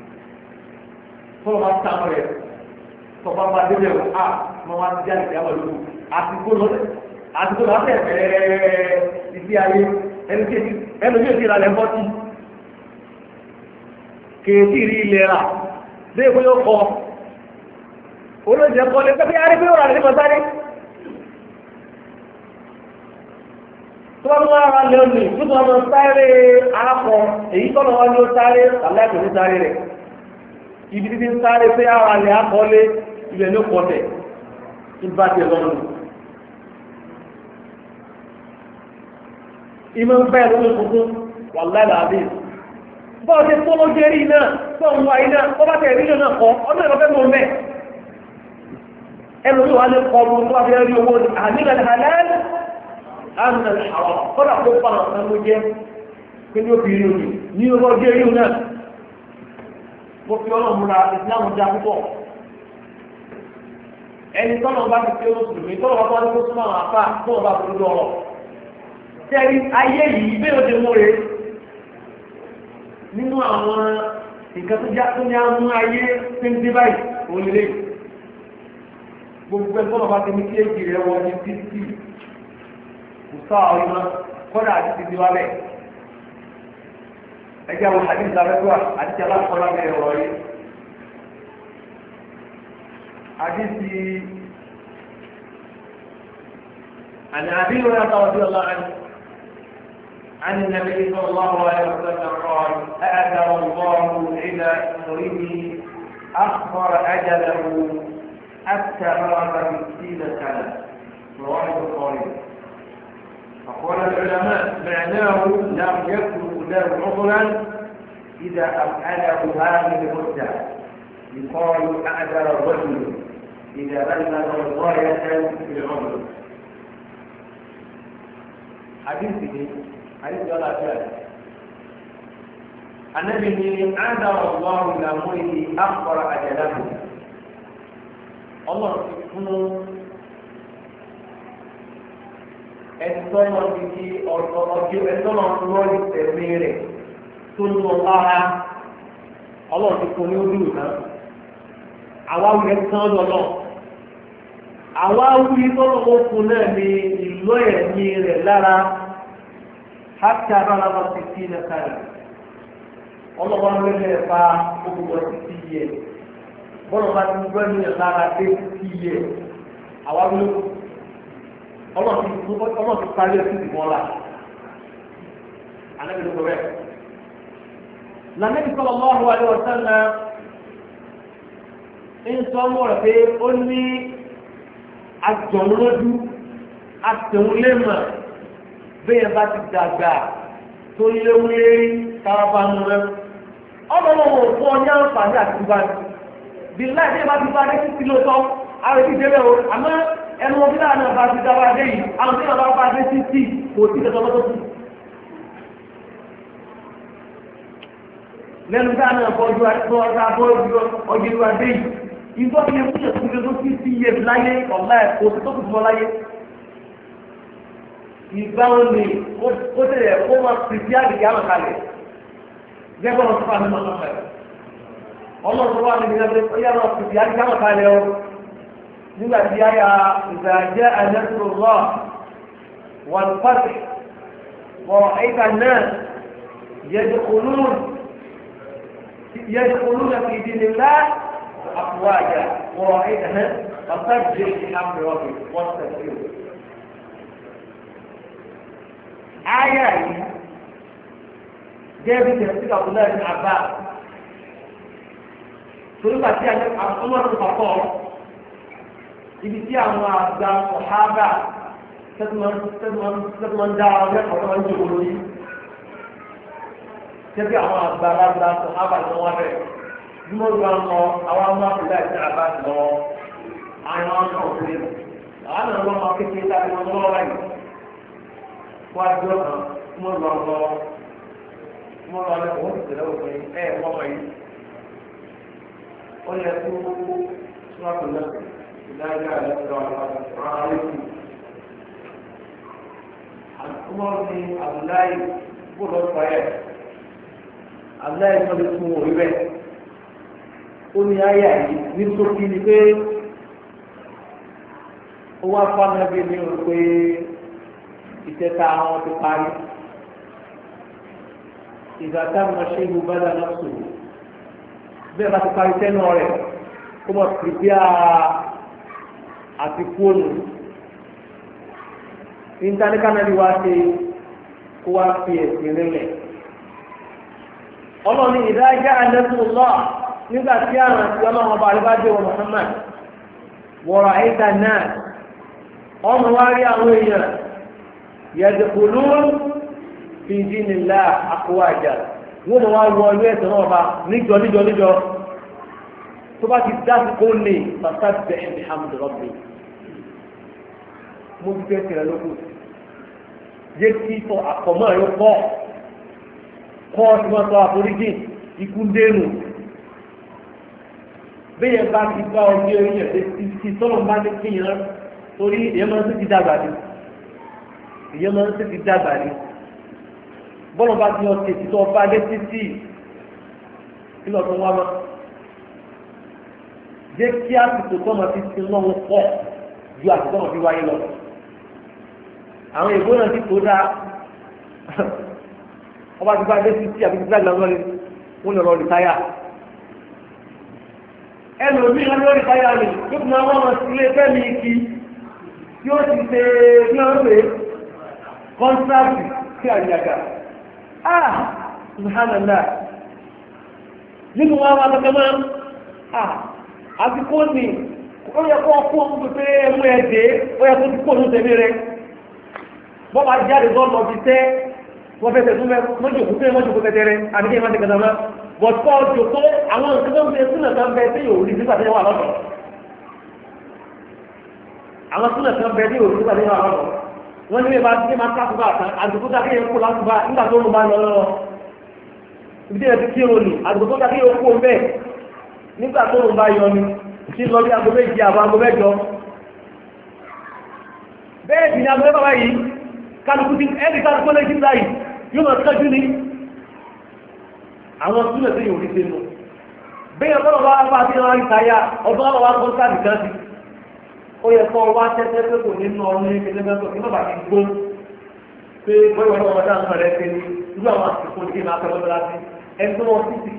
tó lọ́ máa tán rẹ̀ tó bá bá dé bẹ̀rẹ̀ a máa wá sí àríkà náà lóko àsìkò náà tẹ̀ bẹ̀rẹ̀ ìdí ayé ẹnu yóò ti ra lẹ́ bọ́tì kèétí rí ilẹ̀ rà bẹ́ẹ̀ bóyá ó kọ olóòjẹ́ kọ́ lé pẹ́pẹ́ arí pé ó rà lé mọ́sáré. tó wọ́n wá ara lé omi tó wọ́n lọ sáré arápọ̀ èyí tọ́nà wọn ló sáré aláìkò ní sáré rẹ̀ ibi títí ń sáré pé ara lè akọ́lé ilẹ̀ ló pọ̀ tẹ̀ ìbá tẹ̀ lọ́nà ìmọ̀ ń bẹ́ẹ̀ lórí tuntun wà láìláàbí bọ́ọ̀ tí tó ló jẹ́ rí náà tó ń wá iná ó bá tẹ̀ rí náà kọ́ ọdún ìrọ̀fẹ́ mọ́ mẹ́ ẹnu yóò wá lè kọ́ ọmọ tó wá fẹ́ rí owó àmìlẹ̀ halal àmìlẹ̀ àwọn kọ́dà tó pa àwọn ọmọ jẹ́ pé ní òbí rí ní ọjọ́ jẹ́ rí náà mo fi ọlọ́múra ìsìlámù dá púpọ̀ ẹni tọ́nà bá ti fi ó sùn mí tọ́nà bá tó súnmọ́ àwọn afá tọ́nà bá tó lọ́rọ̀ tẹ́rí ayé yìí bẹ́ẹ̀ ó ti mú re nínú àwọn nǹkan tó já tó ní àmú ayé tí ń dé báyìí òun lè gbogbo ẹ̀ tọ́nà bá ti ní kí èjì rẹ̀ wọ́n ní títí kò sáà ọ̀yọ́ kọ́dà àti ti di wá bẹ́ẹ̀ ẹjẹ́ àwọn àdìsí abẹ́tọ́ àti alákọ̀ọ́lá bẹ̀rẹ̀ ọ̀rọ̀ yìí àdìsí àni àbílò yà tàwọn sí ọlá ẹni عن النبي صلى الله عليه وسلم قال أأذر الله إلى امرئ أخر أجله حتى بلغ 60 سنة رواه البخاري فقال العلماء معناه لم يكن له عذرا إذا أفعله هذه المدة يقال أعذر الرجل إذا بلغ غاية في العمر حديث ولا شيء النبي أعذر الله إلى امرئ أخر أجله الله سبحانه ẹ̀tọ́nà ti di ọjọ́ ẹ̀tọ́nà lọ ìtẹ̀mí rẹ̀ tó ń lọ lára ọlọ́run ti kún ní ojú ìná àwáwí ẹ̀tọ́ lọ́nà àwáwí tọ́lọ̀ ó fún náà ní ìlú ẹ̀mí rẹ̀ lára hátí abálábá ti sí ilẹ̀ kalẹ̀ ọlọ́wọ́ ló lè fa gbogbo títí yẹ bọ́lá bá ti gbọ́ ní ìlara dé títí yẹ àwa ló ọlọ́run ti parí ẹ̀sìn ìdìbò ọ̀la ànábi ló sọ bẹ́ẹ̀. Nàbí sallallahu alaihi wasallam ń sọ ọmọ rẹ̀ pé ó ní àjọ̀lójú àtẹ̀wọ́lẹ́mọ̀ bẹ́ẹ̀ bá ti dàgbà tó léwúlérí kárábà ń rẹ. Ọlọ́wọ́ fún ọjà àǹfààní àti ìbáni. Bí láì dé bá ti bá dé títí lóòótọ́, àwọn èdè débẹ̀ o, àmọ́ ẹnu ọdún náà bá ti dábàá dé yìí, àwọn tí wọ́n bá dé títí kò sí kẹtọ́ lọ́tọ́ sí. Lẹ́nu dáa náà bọ́jú ọjọ́ adé yìí, ìgbọ́ fi ẹkú ṣe fún ẹgbẹ́ tí sí iye láyé ọ̀la ẹ̀ kò sí tó kù fún ọ láyé. Ìgbà wọn ni ó tẹ̀lé kó máa pèsè àgbègbè àmàkalẹ̀. Gẹ́gẹ́ bọ́lá tó fà ní ọmọ rẹ̀. Ọlọ́run tó wà ní ìgbà tó yára pèsè àgbègbè àmàkalẹ̀ o. Nígbà tí a yà ìgbà jẹ́ nasrullah wal fath wa ra'aita an-nas يدخلون في دين الله أفواجا ورأيتها فسبح بحمد ربك واستغفره. آية جابت تفسير عبد الله بن عباس. تقول لك يعني عمر بن الخطاب ibi tí àwọn àgbà ọ̀hábà tẹ́tùmọ̀ ń dá ọjọ́ ọ̀tọ́ ń jòkó lórí tẹ́tí àwọn àgbà alágbà ọ̀hábà ní wọ́n rẹ̀ bí wọ́n lọ lọ àwọn ọmọ àpòlá ìsìn àbá lọ àwọn ọmọ òfin àwọn àwọn ọmọ kékeré tàbí wọn lọ́wọ́ láyé wọ́n á jọ kan wọ́n lọ lẹ́kọ̀ọ́ wọ́n ti tẹ̀lé òfin mọ́mọ́ yìí ó yẹ kó sọ́kù lẹ́kọ̀ọ́. لا جاء عليكم عمر بن عبد الله بن الصياد عبد الله بن اسمه ربيع ó ní ayé yìí ní sókè ni pé ó wá fánábí ní o pé ìtẹ́ta àwọn ti parí ìgbàtà mọ̀ ṣe ìlú bàdà náà sòrò bẹ́ẹ̀ bá ti parí tẹ́nu rẹ̀ kó mọ̀ pìpíà àti fóònù ìntánẹ́kánẹ́lì wá ṣe kó wá fi ẹ̀sìn rinlẹ̀. ọlọ́ni ìdájá àdẹ́sùnlọ́ nígbà tí àwọn àti ọlọ́run ọba àríbájẹ́ wọn Muhammad wọ̀rọ̀ àìdá náà ọmọ wá rí àwọn èèyàn yẹ̀dẹ̀kùlú fi dinillah àkọwàjà wọ́n mọ̀ wá wọ ilé ẹ̀sìn náà ọba níjọ tó bá ti dáàbò kó lè fasabbih bihamdi rabbik mo ti fẹ́ tẹ̀lé lókun yé kí sọ àkọ́mọ́ ẹ̀rọ kọ́ tí wọ́n sọ àforíjì ikú dénú bẹ́ẹ̀ bá ti bá ọjọ́ orí ẹ̀ ti sọ́nà bá ní kíyàn torí èyàn máa ń tètè dàgbà ní bọ́lọ̀ bá ti ọ̀tẹ̀ títọ́ bá dé títí kí lọ́ọ́ tó wá mọ́ jẹ́ kí àsìkò tọ́mọ ti ti lọ́wọ́ pọ̀ ju àsìkò tọ́mọ fi wáyé lọ. àwọn èèbó náà ti tó dáa ọba ti bá dé títí àbí títí àgbà lọ́lẹ̀ wọ́n lọ rìtáyà. ẹlòmíì wọn lọ rìtáyà ni yóò fún àwọn ọmọ sílé fẹ́mi kí tí ó ti ṣe ní ọ̀rẹ́ kọ́ńtráàtì sí àjàgà. Subhanallah nínú wa wà lọ́kẹ́ mọ́ àsìkò ní ó yẹ kó kó ọkùnrin pé ẹmú ẹ̀dẹ́ ó yẹ kó ti kó ní tẹ̀lé rẹ̀ bọ́ bá jáde bọ́ lọ bí tẹ́ wọ́n fẹ́ tẹ̀sùn mọ́jòkó pé mọ́jòkó tẹ́tẹ́rẹ́ àdíkẹ́ ìmọ̀ tẹ́kẹ́ náà bọ̀ tó jòkó àwọn nǹkan tó ń bẹ súnà kan bẹ tí yóò rí nígbà tí wà lọ́dọ̀ àwọn súnà kan bẹ tí yóò rí nígbà tí wà lọ́dọ̀ wọ́n ní bá tí máa káàkiri àtàn àdùkú dákẹ́ yẹn kó láti bá nígbà tó ń bá lọ lọ́wọ́ ibi tí yẹn ti kí òní àdùkú dákẹ́ yẹn kó bẹ́ẹ̀ nígbà tó ń bá yọ ni tí lọ bí aago méjì àbọ̀ aago mẹ́jọ bẹ́ẹ̀ sì ni aago mẹ́fà báyìí kálukú tí ẹni kálukú lẹ́jì báyìí yóò máa tọ́jú ní àwọn súnlẹ̀ tó yòó rí sínú bẹ́ẹ̀ ọlọ́run wá bá tí wọ́n rí táyà ọdún ọlọ́run wá kọ́ sáàdì kan sí ó yẹ kọ́ wá tẹ́tẹ́ pé kò nínú ọdún ní kéde mẹ́tọ̀ kí bàbá ti gbó pé bọ́yọ̀ ọlọ́run dá nǹkan rẹ̀ pé ní irú àwọn àsìkò ní kí máa fẹ́ lọ́dọ́ láti ẹgbẹ́ wọn ti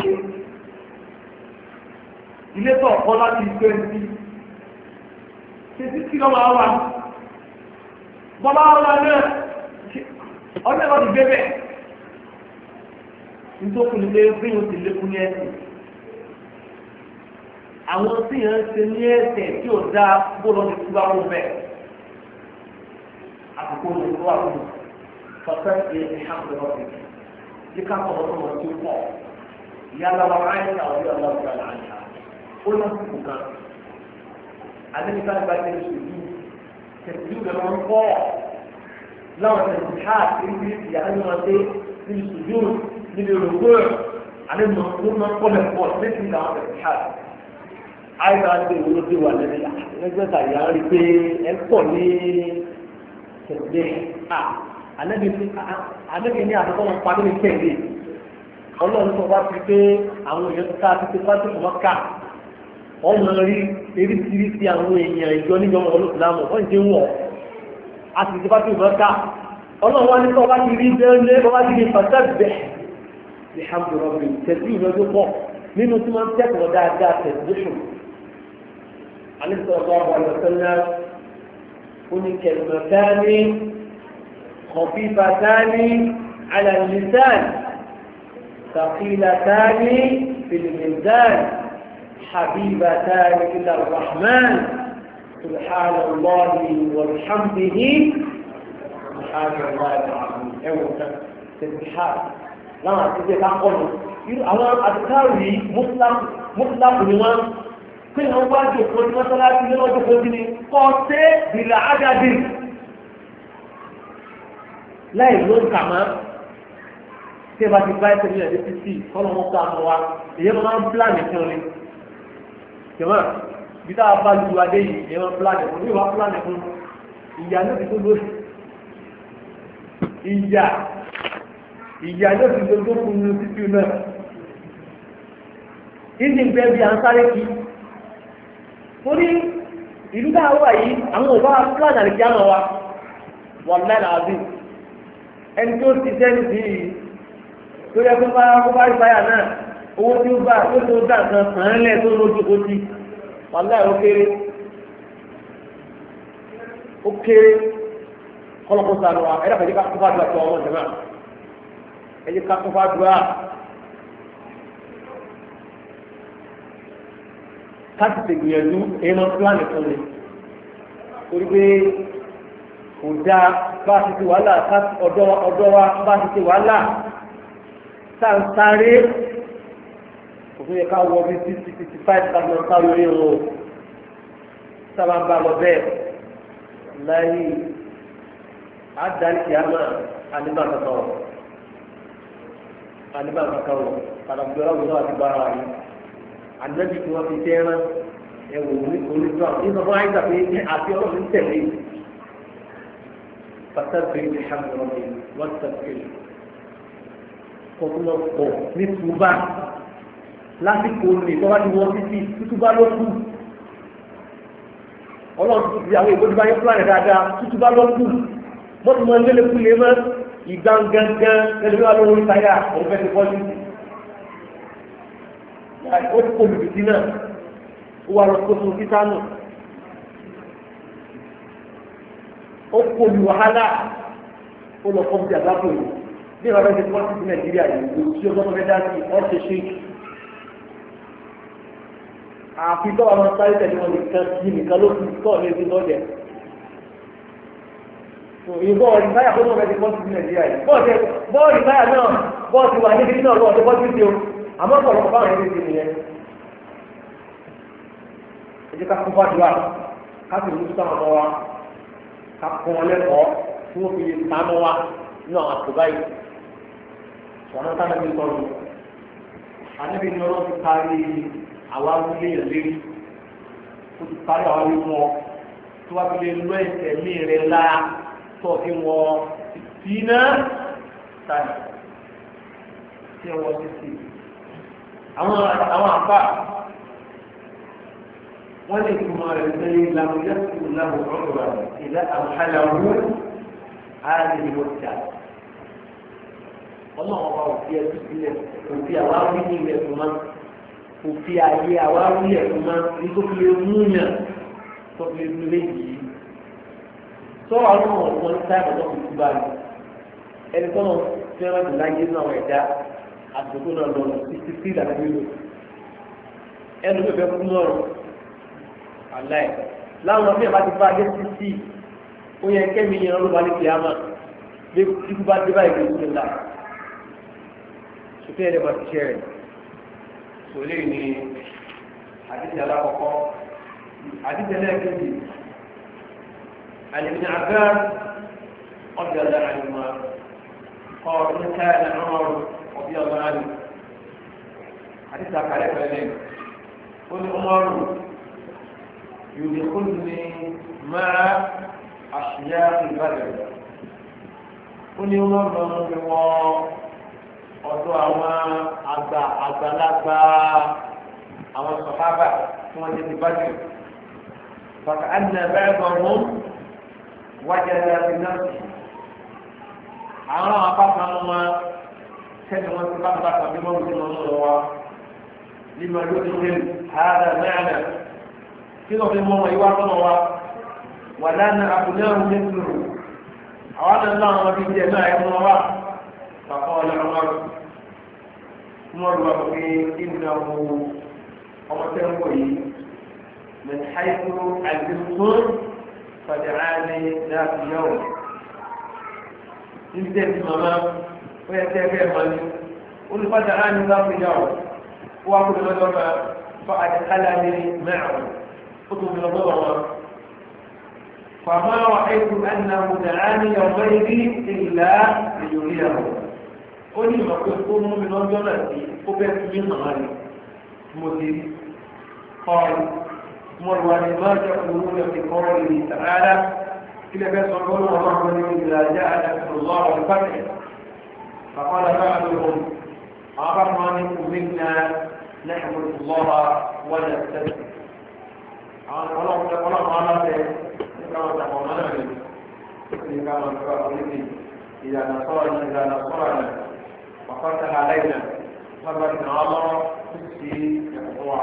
ilé tó ọ̀pọ̀ láti ìgbẹ́ ẹni tí lọ́ máa wà bọ́lá ọ̀la náà ọjọ́ ìwọ́n ti gbé bẹ́ẹ̀ nítorí pé bí wọ́n ti lékún ní ẹ̀sìn àwọn tí yẹn ń ṣe ní ẹ̀sẹ̀ tí ò dáa bó lọ sí túbá wọn bẹ́ẹ̀ àkókò ní ìlú àkókò fọ́sẹ́ ṣe ìhàmùlẹ̀ ọ̀sẹ̀ tí ká sọ̀rọ̀ tó wọ́n ti pọ̀ ìyára wa àìsà ọ̀dọ́ ọlọ́ọ̀dọ́ àìsà ó lọ sí kù kan àdébíkà gba tẹ̀lé ṣùgbọ́n tẹ̀síjú bẹ̀rẹ̀ wọn pọ̀ láwọn tẹ̀sí ha kiri ìyára ni wọn dé níbi ṣùgbọ́n níbi òrògbò àdébíkà tó máa kọ́ lẹ̀ pọ̀ létí làwọn tẹ̀sí ha àìsà àti ìwúlò wà lẹ́nu ẹgbẹ́ tàyà rí pé ẹ pọ̀ ní tẹ̀lé ànábì ní àtọ́kọ́ wọn pa nínú tẹ̀lé ọlọ́run tó bá ti pé àwọn èèyàn ká ti pé pátí kò wọ́n ká ọmọ rí eríṣiríṣi àwọn èèyàn ìjọ níjọ olùsìlámù wọ́n ti ń wọ̀ a sì ti pátí kò wọ́n ká ọlọ́run wá ní kọ́ bá ti rí bẹ́ẹ̀ bọ́ bá ti rí fàtẹ́bẹ̀ alhamdulilayi tẹ̀sí ìrọ́jú pọ̀ nínú tí wọ́n tẹ̀kọ̀ dáadáa tẹ̀síṣùn alẹ́ sọ̀rọ̀ bá wà lọ́sẹ̀lá ونكلمتان خفيفتان على اللسان ثقيلتان في الميزان حبيبتان إلى الرحمن سبحان الله وبحمده سبحان الله العظيم أيوة تسبيحات لا تجي تقول أنا أذكاري مطلق لمن pé wọ́n bá jòkó ní mọ́sálásí ní wọ́n jòkó sí ni kọ́ sí ìlà ágádì láì ló ń kà má tí ẹ bá ti bá ẹsẹ̀ nílẹ̀ dé sí kọ́nà wọn kọ́ àmọ́ wa èyí máa ń pílánì fún ni jẹ̀mọ́ bí táwa bá ju adé yìí èyí máa ń pílánì fún bí wọ́n pílánì fún ìyá ló ti tó lórí ìyá ló ti tó tó fún un títí náà ìdí ń bẹ́ bí à ń sáré kí torí ìlú dáa wà yìí àwọn òbá plan àlèkí àmọ́ wa wọ́n mẹ́rin àbí ẹni tó ti sẹ́ni sí i tó yẹ kó bá rí báyà náà owó tí ó bá tó tó dà kan kàn án lẹ̀ tó lójú kó ti wọ́n láì ó kéré kọ́lọ́kọ́ sànù wa ẹ̀rọ àfẹ́jẹ́ ká kó bá dùn àti ọmọ ìjọba ẹ̀jẹ̀ ká kó bá dùn à. káàtì ti gbìyànjú èèmọ̀ pílánì fún mi torí pé kò dáa bá a ti ti wàhálà ọ̀dọ́ wa bá a ti ti wàhálà tá à ń sáré kò tó yẹ ká wọ bí 65,000 sáré orí wọn o sábà ń bá lọ bẹ́ẹ̀ láyé àdáńtì àmà àníbà kankan o àdàbí ọlọ́run náà ti bára wa yìí. Ànábì tí wọ́n fi tẹ́rán ẹ̀wò onígbà nínú ọmọ àyíká pé àti ọlọ́run tẹ̀lé pàtàkì ìhàmùrọ̀mì wọ́n tẹ̀lé kọ́tùnà pọ̀ ní túbá lásìkò ní tọ́wá ní wọ́n títí tútúbá ló kù ọlọ́run tó ti àwọn ìbò tí bá yẹ fúlàní dáadáa tútúbá ló kù bọ́tù mọ́ lélẹ́kùn lé mọ́ ìgbàngangán ẹlẹ́wà lówó táyà òun fẹ́ ti pọ́jú ó kó bìbìtì náà ó wà lọ sóso títà nù ó kó mi wàhálà ó lọ kọ́ bí àgbákò yìí bí ìwà bẹ́ẹ̀ ti pọ́n sí nàìjíríà yìí kò sí ọgbọ́n fẹ́ dá sí ọ́ ṣe ṣe àfi tọ́wọ́ àwọn sáré tẹ̀lé wọn nìkan sí nìkan ló fi tọ́ ní ẹbí lọ́dẹ̀ ìbọn ọ̀rìn táyà tó náà bẹ́ẹ̀ ti pọ́n sí nàìjíríà yìí bọ́ọ̀lì táyà náà bọ́ọ̀lì wà níbi náà lọ́wọ́ tó pọ́n sí o àmọ́ ọ̀pọ̀lọpọ̀ báwọn ẹni ti nìyẹn ẹ jẹ́ ká kó fàdúrà ká sì lóṣù táwọn ọmọ wa ká kọ́ wọn lẹ́kọ̀ọ́ tí wọ́n fi lè sánú wa nínú àwọn àtúbá yìí wọn náà táwọn ẹni sọ̀rọ̀ àníbi ni ọlọ́run ti parí àwa wílé yẹn lérí ó ti parí àwa wí wọn tí wọ́n fi lè lọ ẹsẹ̀ mí rẹ̀ la tó fi wọn sínú táyà tí wọ́n ti sè àwọn àpá wọ́n lè túmọ̀ rẹ̀ sẹ́yìn lámúyẹ́ tó láwù ọ̀rọ̀ ìdá àwòhálàwù ààrẹ ìwọ̀jà ọlọ́run ọba òfin ẹtù sílẹ̀ òfin àwa wí ní ilẹ̀ tó máa òfin ayé àwa wí ẹ̀tọ́ máa ní tó fi lè mú yàn tó fi lè lé yìí tó àwọn ọ̀pọ̀ ní táìmù tó fi túbà ní ẹni tó náà fẹ́ràn jù láyé náà ẹ̀dá àtúntò náà lọ títí sí ìlànà nílò ẹnu tó fẹ́ fún lọ́rùn àláì láwọn ọmọ ìbá ti bá dé títí ó yẹ kẹ́mi yẹn ló bá ní kìámà bí kíkú bá dé báyìí lóṣù nílà sókè ẹ̀rẹ́ bá ti ṣẹ́ rẹ̀ sòlè ní àdìsí alákọ̀ọ́kọ́ àdìsí ẹlẹ́ẹ̀kejì àlèmí àgbà ọ̀dọ̀ ọ̀dọ̀ àlùmọ́ قال كان عمر رضي الله عنه حديث عليه فعلين قل عمر يدخلني مع أشياخ بدر قل عمر هو ọ̀dọ̀ àwọn àgbàlagbà àwọn sọ̀hábà tí wọ́n ti bájú فكأن بعضهم وجد في نفسه àwọn apákan wọn sẹ́ni wọn ti bá tàbí wọn ti wọn lọ wa lima ló ti ṣe hàdà náà kí ló fi mọ wọn ìwà tọ́nà wa wà lánàá àbúnáwó lẹ́sùrù àwọn náà láwọn ọmọdé jẹ náà ẹ̀ mọ́ wa bàbá wọn lọ́wọ́ wọn lọ pé ìnáwó ọmọ tẹ́ ń wọ̀ yìí من حيث علمتم فدعاني ذات يوم níbi tẹ́ ti màmá ó yẹ kẹ́ fẹ́ máa ní olùfàdà á ní láti yà ó ó wá kúrò lọ́dọ́ máa fọ àdìkálà ní mẹ́rin ó tún fi lọ́dọ́ wọn. fàmà wà áìkú ànàmù dàání ọ̀gbẹ́ ibi ìlà ìyòrí ẹ̀rọ ó ní ìmọ̀ pé ó mú mi lọ́jọ́ náà sí ó bẹ́ẹ̀ fi mí màmá ni mo ti rí kọ́ọ̀lù mo rò wà ní máa jẹ́ kúrú lọ́sí kọ́ọ̀lù ìtàrádá كلا بس الله رحمه إذا جاء نصر الله والفتح فقال بعضهم أرحمنكم منا نحمد الله ونستغفر الله على ذلك كما تقولون كما تقولون إذا نصرنا وفتح علينا فرنا الله في يقطوع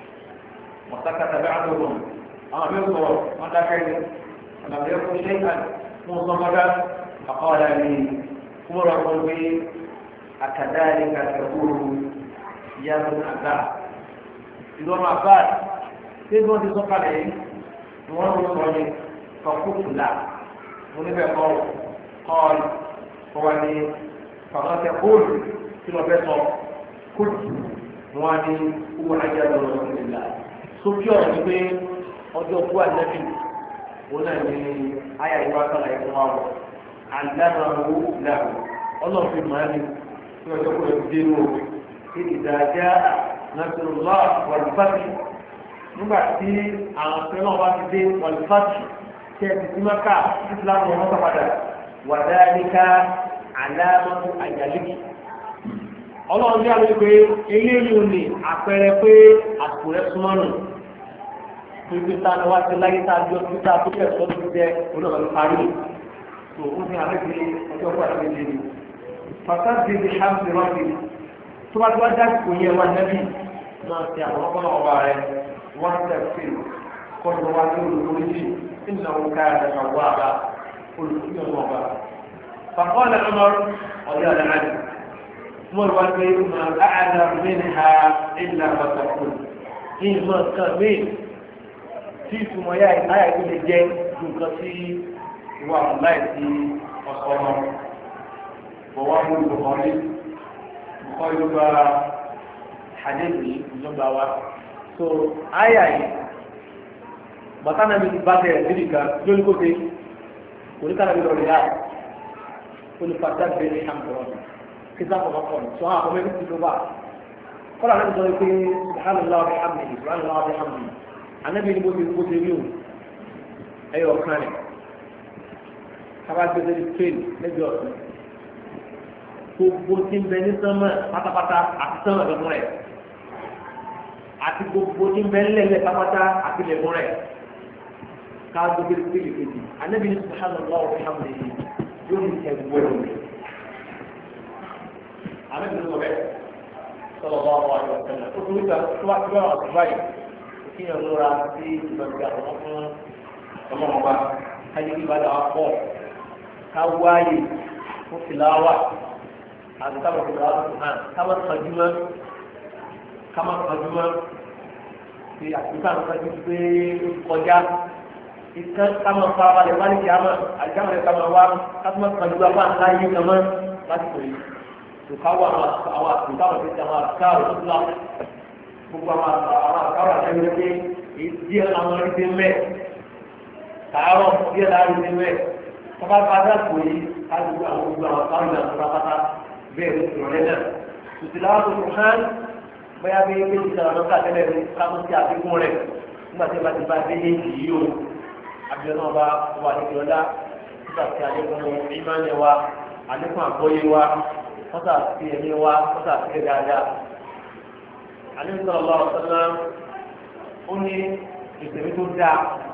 وسكت بعضهم أمروا ماذا كان لم يكن شيئا مصمدا فقال لي عمر قلبي أكذلك تقول يا ابن عباس ابن عباس كيف ما تصدق عليه وأنا صلي فقلت لا ونبي قال هو لي فما تقول كما بيصر قلت واني هو عجل رسول الله سبحانه وتعالى ọjọ́ fún àlẹ́bí wọn náà ní àyà ìwà sọ̀rọ̀ ẹ̀kọ́ wa wọ̀ àdánáwó làwọn ọlọ́ọ̀fin máa ní tí ọjọ́ kúrò ti dé nù kí ìdájá nàṣẹ̀lá wàlúfàtì nígbà tí àwọn ọ̀sẹ̀ náà wá ti dé wàlúfàtì tí ẹ ti ti máa ká ìsìlámù wọn sọ̀padà wàdáníká àlámọ́tò àjálìkì ọlọ́run bí a lè pe eléyìí ò ní àpẹẹrẹ pé àsìkò rẹ̀ súnmọ́ nù pípé tá a lọ wá sí láyé tá a jọ sí tá a tó kẹsàn án tó jẹ olóògbé parí tó ó ní alẹ́ bí ọjọ́ pàdé méje ni fàtàdé bí hàmsì rọ́ọ̀dì tó bá tó wá dá kò yẹ wá nẹ́bí náà ti àwọn ọkọ̀nà ọba rẹ wọ́n tẹ̀ sí kọ́ni wá sí olùkórí jì nínú àwọn káyà lẹ́ka wá bá olùkórí ọ̀nà ọba. fàkọ́lẹ̀ ọmọ ọ̀dẹ́ ọ̀dẹ́ náà mo rò wá pé mà áàdà minha illa pàtàkùn ní ìmọ̀ kan mí tí ìtumọ̀ yá ìnáyà tó lè jẹ́ nǹkan tí wà láì sí ọ̀sọ̀ ọmọ bọ̀wá mú ìbùkọ́lé bùkọ́ yóò bá àdéhùn ìjọba wa. so àyà yìí bàtà náà mi ti bá tẹ̀ ẹ̀dínì kan lórí kó dé oníkàlà mi lọ rí láì olùfàtà bẹ̀rẹ̀ hàmdọ̀rọ̀ kí sáà kọ̀ mọ́kọ̀ ní sọ àwọn ọmọ ẹgbẹ́ ti ló bá kọ́lá náà ti sọ pé subhanallah wa bihamdihi subhanallah wa bihamdihi anabi ni bó ti rí o ẹyọ kan rẹ kaba gbèsè ní train lẹ́gbẹ̀ẹ́ ọ̀sán gbogbo tí ń bẹ ní sánmà pátápátá àti sánmà lọ́mọ rẹ àti gbogbo tí ń bẹ nílẹ̀ pátápátá àti lẹ́mọ rẹ ká gbèsè ní train kejì anabi ni subhanallah wa bihamdihi yóò ní ẹgbẹ́ rẹ àlejò ló sọ bẹ́ẹ̀ sọ̀rọ̀ bá wà ní ọ̀sẹ̀ náà ó tún nígbà tó wá sí ọ̀rọ̀ àtúbá yìí kí yẹn lóra sí ìgbàgbé àwọn fún ọlọ́mọba kájí kí ìbàdàn wa pọ̀ ká wáyé fún fìlàwà àti káwọn fìlàwà tó hàn káwọn kàdúmọ́ ti àtúntà nǹkan ti gbé kọjá ìkan káwọn farabalẹ̀ wá ní kíámà àjáwọn ẹ̀ka máa wá káwọn kàdúmọ́ apá ńlá yé kan mọ́ láti pè é tòkáwọ́ àwọn àtúntà wọn ti àwọn àkáwọ̀ tó la gbogbo àwọn àkáwọ̀ àtẹ́wé pé díẹ̀ làwọn ẹni ti mẹ́ kàárọ̀ díẹ̀ láàrin ti mẹ́ tọ́ba bá dá pò yí káàdùkú àwọn gbogbo àwọn àkáwọ̀ náà tó rápátá bẹ́ẹ̀ ló ti rọ̀lẹ́ náà tòtìláwọ́ tó tó hán bóyá bí ebi ti sọ̀rọ̀ lọ́kà tẹ́lẹ̀ ní káwọn ti àfikún rẹ̀ nígbà tí bá ti bá dé ní ìyí o abiyọ́nà ọba wà ní ìrọ̀lá nígbà tí àlékún ìmánì wa àlékún àgbọ́yé wa kọ́sà sí ẹ̀mí wa kọ́sà sí ẹ̀ dáadáa. Ànábì sallallahu alaihi wasallam ó ní ìtẹ̀mí tó dáa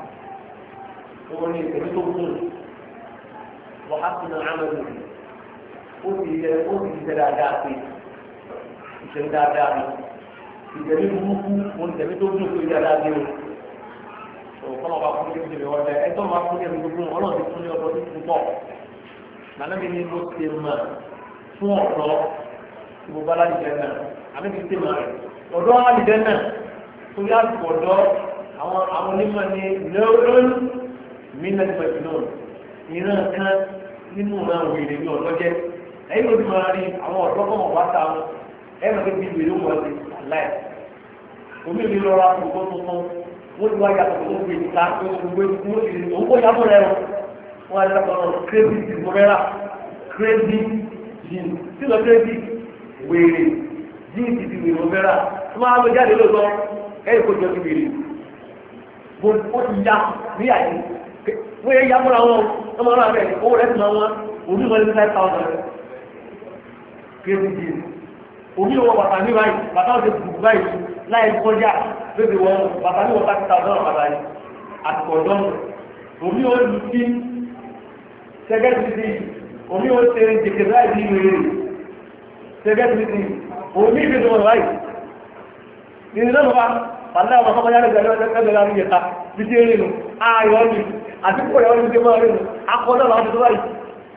ó ní ìtẹ̀mí tó kún wọ́n á sínú àmàlù ó sì ṣe dáadáa sí ìtẹ̀mí dáadáa ní ìtẹ̀mí burúkú ó ní ìtẹ̀mí tó kún tó dáadáa sí o. Kọ́nà ọba fún mi wọ́n jẹ́ ẹ̀tọ́ máa fún mi gbogbo ọlọ́run ti fún mi ọdún tó pọ̀. Nànàbí ni mo ṣe mọ̀ fún ọ̀dọ́ gbogbo aládìjẹ náà àbí kìí tèmọ̀ rẹ̀ ọ̀dọ́ aládìjẹ náà tó yá ọ̀dọ́ àwọn onímọ̀ ní lẹ́rọ̀n mílẹ̀tìmẹ̀tì náà ìran kan nínú ìran wèrè ní ọ̀dọ́ jẹ́ ẹ̀yìn ló ti máa rí àwọn ọ̀dọ́ kọ̀mọ̀ wá ta wọn ẹ̀rọ tó bí wèrè wọ̀ sí aláì omi ò ní lọ ra gbogbo tuntun wọ́n ti wá yàtọ̀ tó gbé ìta gbogbo ìdúró ìdílé òun kò yàtọ̀ rẹ̀ wọ́n á yàtọ̀ crazy ìgbòmẹ́rà crazy jíìn tí lọ crazy wèrè jíìn ti di wèrè òmẹ́rà tó máa lọ jáde lóòótọ́ ẹ̀yìn kò jọ ti wèrè ó ti ya ní àyè wọ́n yẹ ya múra wọn ọmọ náà rẹ̀ owó rẹ̀ ti máa wọn òbí wọn ní 5,000 crazy jíìn òbí wọn bàtà ní báyìí bàtà wọn ti bùkù báyìí láì kọjá bébè wọn bàtà ní wọn 5,000 bàtà yìí àtìkọ̀dọ́ òbí wọn lù sí sẹ́gẹ́tì omi o ṣe jẹjẹ láì ní ìwé rẹ̀ ṣẹgẹ́tìrìtì omi ìfẹ́ tó wọ́n láì nínú náà wá pàdé àwọn ọmọ yára gbẹ̀rẹ̀ láti yẹta bí tí ó rí nù ààyọ́ ní àti púpọ̀ ìyàwó ní tí ó máa rí nù akọ́dọ̀ láti tó láì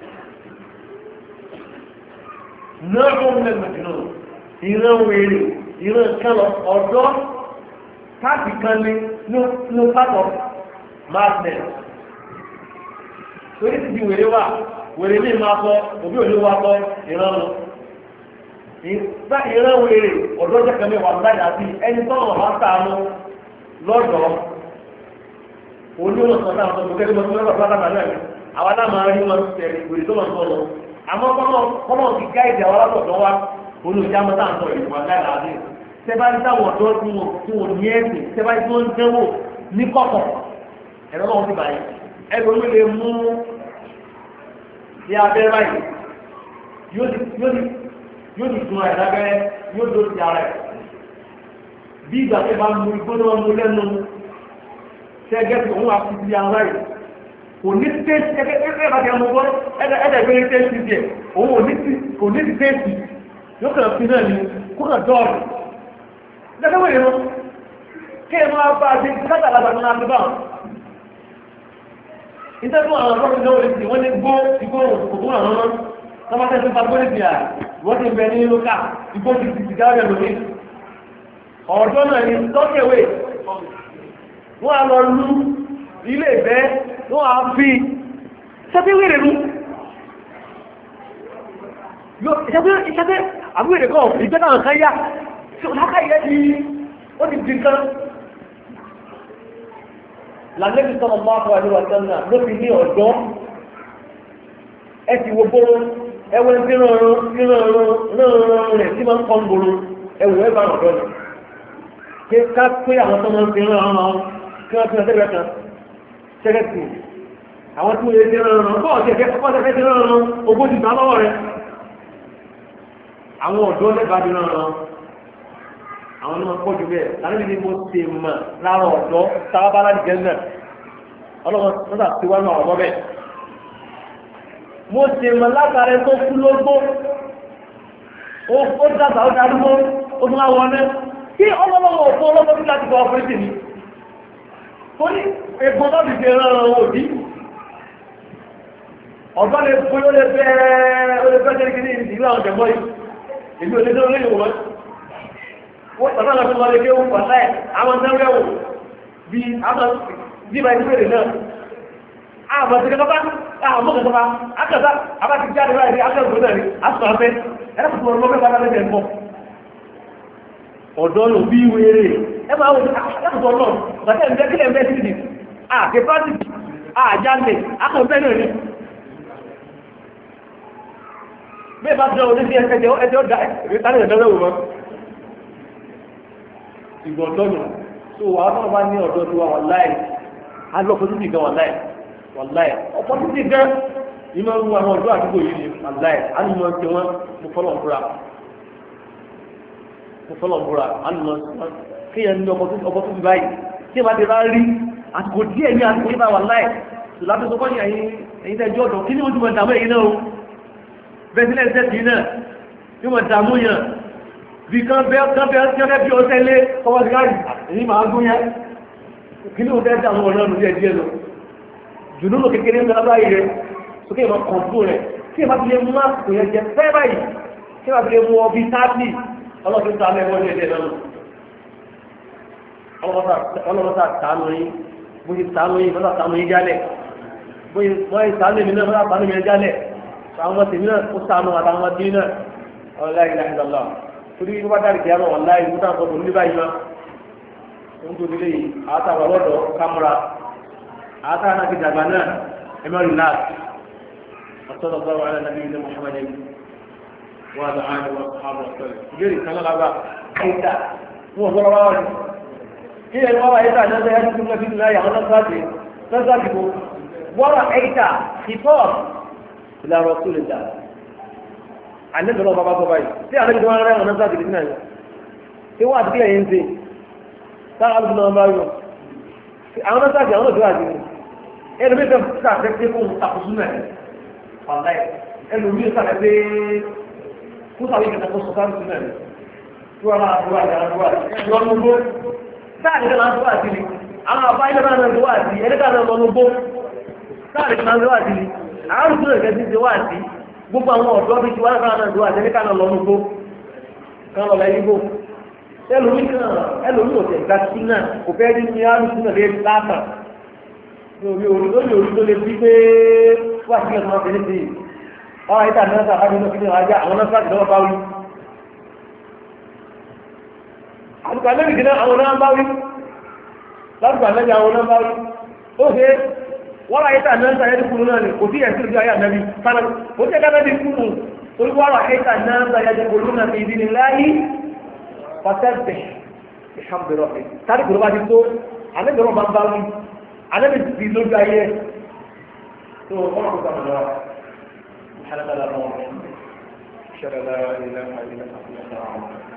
náà ó ń lẹ́gbẹ̀ẹ́ jùlọ ìran wèrè ìran kan lọ ọ̀dọ́ káàkiri kan ní part of madness torí ti di wèrè wà wèrè ní máa sọ òbí òní wa sọ ìrànlọ ìran wèrè ọ̀dọ́ jẹ́ kẹ́mẹ́ wà láyé àti ẹni tó wọ́n máa tààmú lọ́dọ̀ oníwọ̀n sọ náà sọ kẹ́kẹ́ tó lọ́dọ̀ pátá náà àwọn náà máa rí wọn tẹ̀lé wèrè tó máa sọ lọ àmọ́ kọ́nà ti gáìdì àwọn alábọ̀dọ́ wa olùjámọ́ táà ń sọ ìwà láyé àti tẹ́bárí táwọn ọ̀dọ́ tí wọ́n ní ẹ̀sìn tẹ́bárí tí wọ́n ń dẹ́wò ní kọ̀kọ̀ ẹ̀rọ náà ti báyìí ẹ̀rọ ló lè mú ní abẹ́rẹ́ báyìí yóò ti dùn ẹ̀ lábẹ́rẹ́ yóò dó ti ara ẹ̀ bí ìgbà tí bá mú igbóná mú lẹ́nu ṣẹ́gẹ́sì òun àti ti ara ẹ̀ kò ní tẹ́sì ẹgbẹ́ bá ti ọmọ bọ́ ẹ̀ẹ́dẹ̀gbẹ́rẹ́ tẹ́sì díẹ̀ òun kò ní ti tẹ́sì yóò kàn fi náà ní kó kàn dọ́ọ̀rù lẹ́gbẹ̀wẹ̀ yẹn kí ẹ máa bá a ṣe kátàlàbà tó náà ti bá wọn ìtẹ́kùn àwọn ọlọ́run náà lè ti wọ́n ní gbó igbó òkùnkùn àwọn ọmọ tọ́mọ́tẹ́ tó bá gbóni bíi à wọ́n ti bẹ ní lókà igbó ti ti dáwọ́ lórí ọ̀dọ́ náà ní tọ́kẹ̀wé wọ́n á lọ lú ilé ìfẹ́ wọ́n á fi ṣẹ́fẹ́wéré mú ìṣẹ́fẹ́ àbúrò kọ́ ìgbẹ́ náà kan yá tí ó lákàyẹ́ ti ó ti di nǹkan lànàbí sọ̀rọ̀ máa fọ àríwá sẹ́nà ló fi ní ọ̀dọ́ ẹ ti wo bóró ẹwẹ́ tí rán rẹ̀ tí máa ń kọ́ ń gbòòrò ẹwù ẹ bá ọ̀dọ́ ni kí ká pé àwọn tó máa ń fi rán kí wọ́n fi hàn sẹ́gbẹ̀ẹ́ kan sẹ́gẹ̀tì àwọn tí wọ́n lè fi rán bọ́ọ̀ tí ẹ̀fẹ́ kọ́kọ́ tẹ́fẹ́ ti rán ogójì gbà lọ́wọ́ rẹ̀ àwọn ọ̀dọ́ lẹ́bàá ti rán àwọn ọmọ pọ̀ jù bẹ́ẹ̀ láti ní mo ṣe mọ̀ lára ọ̀dọ́ sábàbálá ní gẹ́gẹ́ ọlọ́wọ́ mọ́tà tí wọ́n náà ọ̀dọ́ bẹ́ẹ̀ mo ṣe mọ̀ látàrẹ tó kú lógbó ó dàgbà ó darúgbó ó tún láwọn ọ̀nà kí ọlọ́lọ́wọ́ ọ̀pọ̀ ọlọ́pọ̀ láti kọ́ ọ̀pẹ́sì ni tó ní ẹgbọ́n tó ti fi rán òbí ọ̀gá lè fún ó lè fẹ́ kéré ìlú àwọn jẹ̀mọ́ yìí ìlú olóòdó olóòdó wọn wọ́n tàbí àwọn ọmọ ilé ó wà láì àwọn tẹ́rẹ́wò bí bá ìgbèrè náà àwọn ọmọ ìgbèrè àwọn ọmọ ìgbèrè akẹ́ta àbáti jáde láì akẹ́gbẹ̀rẹ̀ náà ni asùn afẹ́ ẹ̀rẹ́kùnkùn ọmọ mẹ́fà lálẹ́ ẹ̀kọ́ ọ̀dọ́ lò bí wèrè ẹ máa wọ́n ẹ̀kùnkùn náà bàtẹ́ ìgbẹ́ kílẹ̀ ẹ̀mẹ́ sí ìdí àkẹ́ pàtì àjálẹ̀ akọ̀ọ̀bẹ́ náà ni bẹ́ẹ̀ bá jọ oníṣẹ́ ẹjọ́ dá ìrítàlẹ̀ ìdọ́rẹ́wò mọ́ ìgbọ̀ntọ́nù tó wà á bá ní ọ̀dọ́ tó wà láì alọ́pọ̀tútì gan wà láì ọ̀pọ̀tútì gan ìmọ̀ ń àwọn ọ̀dọ́ àdúgbò yìí ni wà láì ánìmọ̀ tí wọ́n mú fọ́lọ̀mbúra ánìmọ̀ kí ẹ ní ọ̀pọ̀tútì báyìí tí ma ti bá rí àtìkò díẹ̀ ní àtìkò yìí bá wà láì tó lábẹ́ sọ kọ́ni ẹ̀yìn tẹ́jọ́ ọ̀dọ́ kí ni wọ́n ti mọ̀ dàmú ẹ̀yìn náà o bẹ́ẹ̀ sílẹ̀ náà yóò mọ̀ dàmú yàn bí kan bẹ́ẹ̀ bí ó tẹ́lé ọwọ́ ti gáàrí èyí máa gún yá kí ní ó tẹ́ dàmú ọ̀nà ọ̀nà díẹ̀ díẹ̀ lọ jùlọ kékeré ń lábá rẹ̀ sókè ìmọ̀ kọ̀ǹtò rẹ̀ kí ìmọ̀ fi lè mú àsìkò yẹn jẹ fẹ́ báyìí kí ìmọ̀ fi lè mú ọbí táàbì ọlọ́fin tó alẹ́ wọlé ẹ̀dẹ̀ náà ọlọ́mọta tàánù yín bóyí tàánù yín bọ́lá tàánù yín jálẹ̀ bóyí tàánù mi náà bọ́lá tàánù mi jálẹ̀ àwọn ọmọ tèmi náà ó tàánù àtàwọn ọmọ tèmi náà ọlá ìlà ìlàlá torí wọ́n bá dárí kìí àwọn ọ̀láì mú tàbí ọdún ní báyìí máa ń tó nílé yìí àátàwà lọ́dọ̀ kámúra àátàwà náà ti dàgbà náà ẹmọ́rin náà ọ̀tọ́lọ̀ bọ́rọ̀ alẹ́ nàbí ilé Muhammadin wà láàárín wọn àbọ̀ ọ̀tọ́lẹ̀ ìbéèrè kan náà lábà ẹ̀ta wọn gbọ́dọ̀ wá wọn kí ẹni wọ́n wá ẹ̀ta náà sẹ́yà tuntun náà fi ń láyà wọn náà sáàtì wọ́rọ̀ ẹ̀ta ìfọ́ ìlànà tó lè dà àlejò náà bàbá tó báyìí tí àlejò wọn rẹ̀ wọn náà sáàtì nínú ẹ̀ tí wọ́n àti kílẹ̀ yẹn ń ṣe sáà àlejò náà bá yọ àwọn náà sáàtì àwọn náà tó wà nínú ẹnu bí fẹ́ sàfẹ́ pé fún àkóso náà ọ̀la ẹ̀ ẹnu bí sàfẹ́ pé fún sàfẹ́ ìgbà tó sọ sáà nínú ẹ̀ tí wọ́n máa tó wà ní àwọn àti wọn ló gbó sáà nìkan náà tó wà sí ni àwọn àbá ilẹ̀ náà tó wà sí ẹni káà náà lọ ló gbó sáà nìkan náà tó wà sí ni àwọn àrùn tó lè kẹ́ ti wà sí gbogbo àwọn ọ̀dọ́ bí ti wá náà náà tó wà sí ẹni káà náà lọ ló gbó kan lọ lẹ́yìn gbó ẹlòmí ò tẹ̀ gbà sí náà kò fẹ́ rí ní àrùn tó lè láàtà lórí orí tó lè fi pé wà sí ẹ̀sùn ọ̀fẹ́ ní ti ọ̀rọ̀ ìta náà sáà fún ọdún ajá àwọn náà sáà ìdánwò bá wí àtùkà lẹ́yìn ìdíná àwọn náà bá wí látùkà lẹ́yìn àwọn náà bá wí ó ṣe wọ́n rà ìta náà sáà ẹ̀dùkúrú náà ni kò sí ẹ̀sìn ìjọ ayé ànábì sára kò sí ẹ̀ká náà kúrú torí wọ́n rà ìta náà sáà ẹ̀dùkúrú náà fi ìdí ni láyé pàtẹ́bẹ̀ ìhàmbẹ̀rọ̀ tàbí kò ló bá ti tó àlẹ́bẹ̀rọ̀ bá ń bá wí àlẹ́bẹ̀ ti lójú ayé tó ọmọ kò sàmì lọ́wọ́ ìhàlẹ́bẹ̀rẹ̀ lọ́wọ́ ìṣẹ̀lẹ̀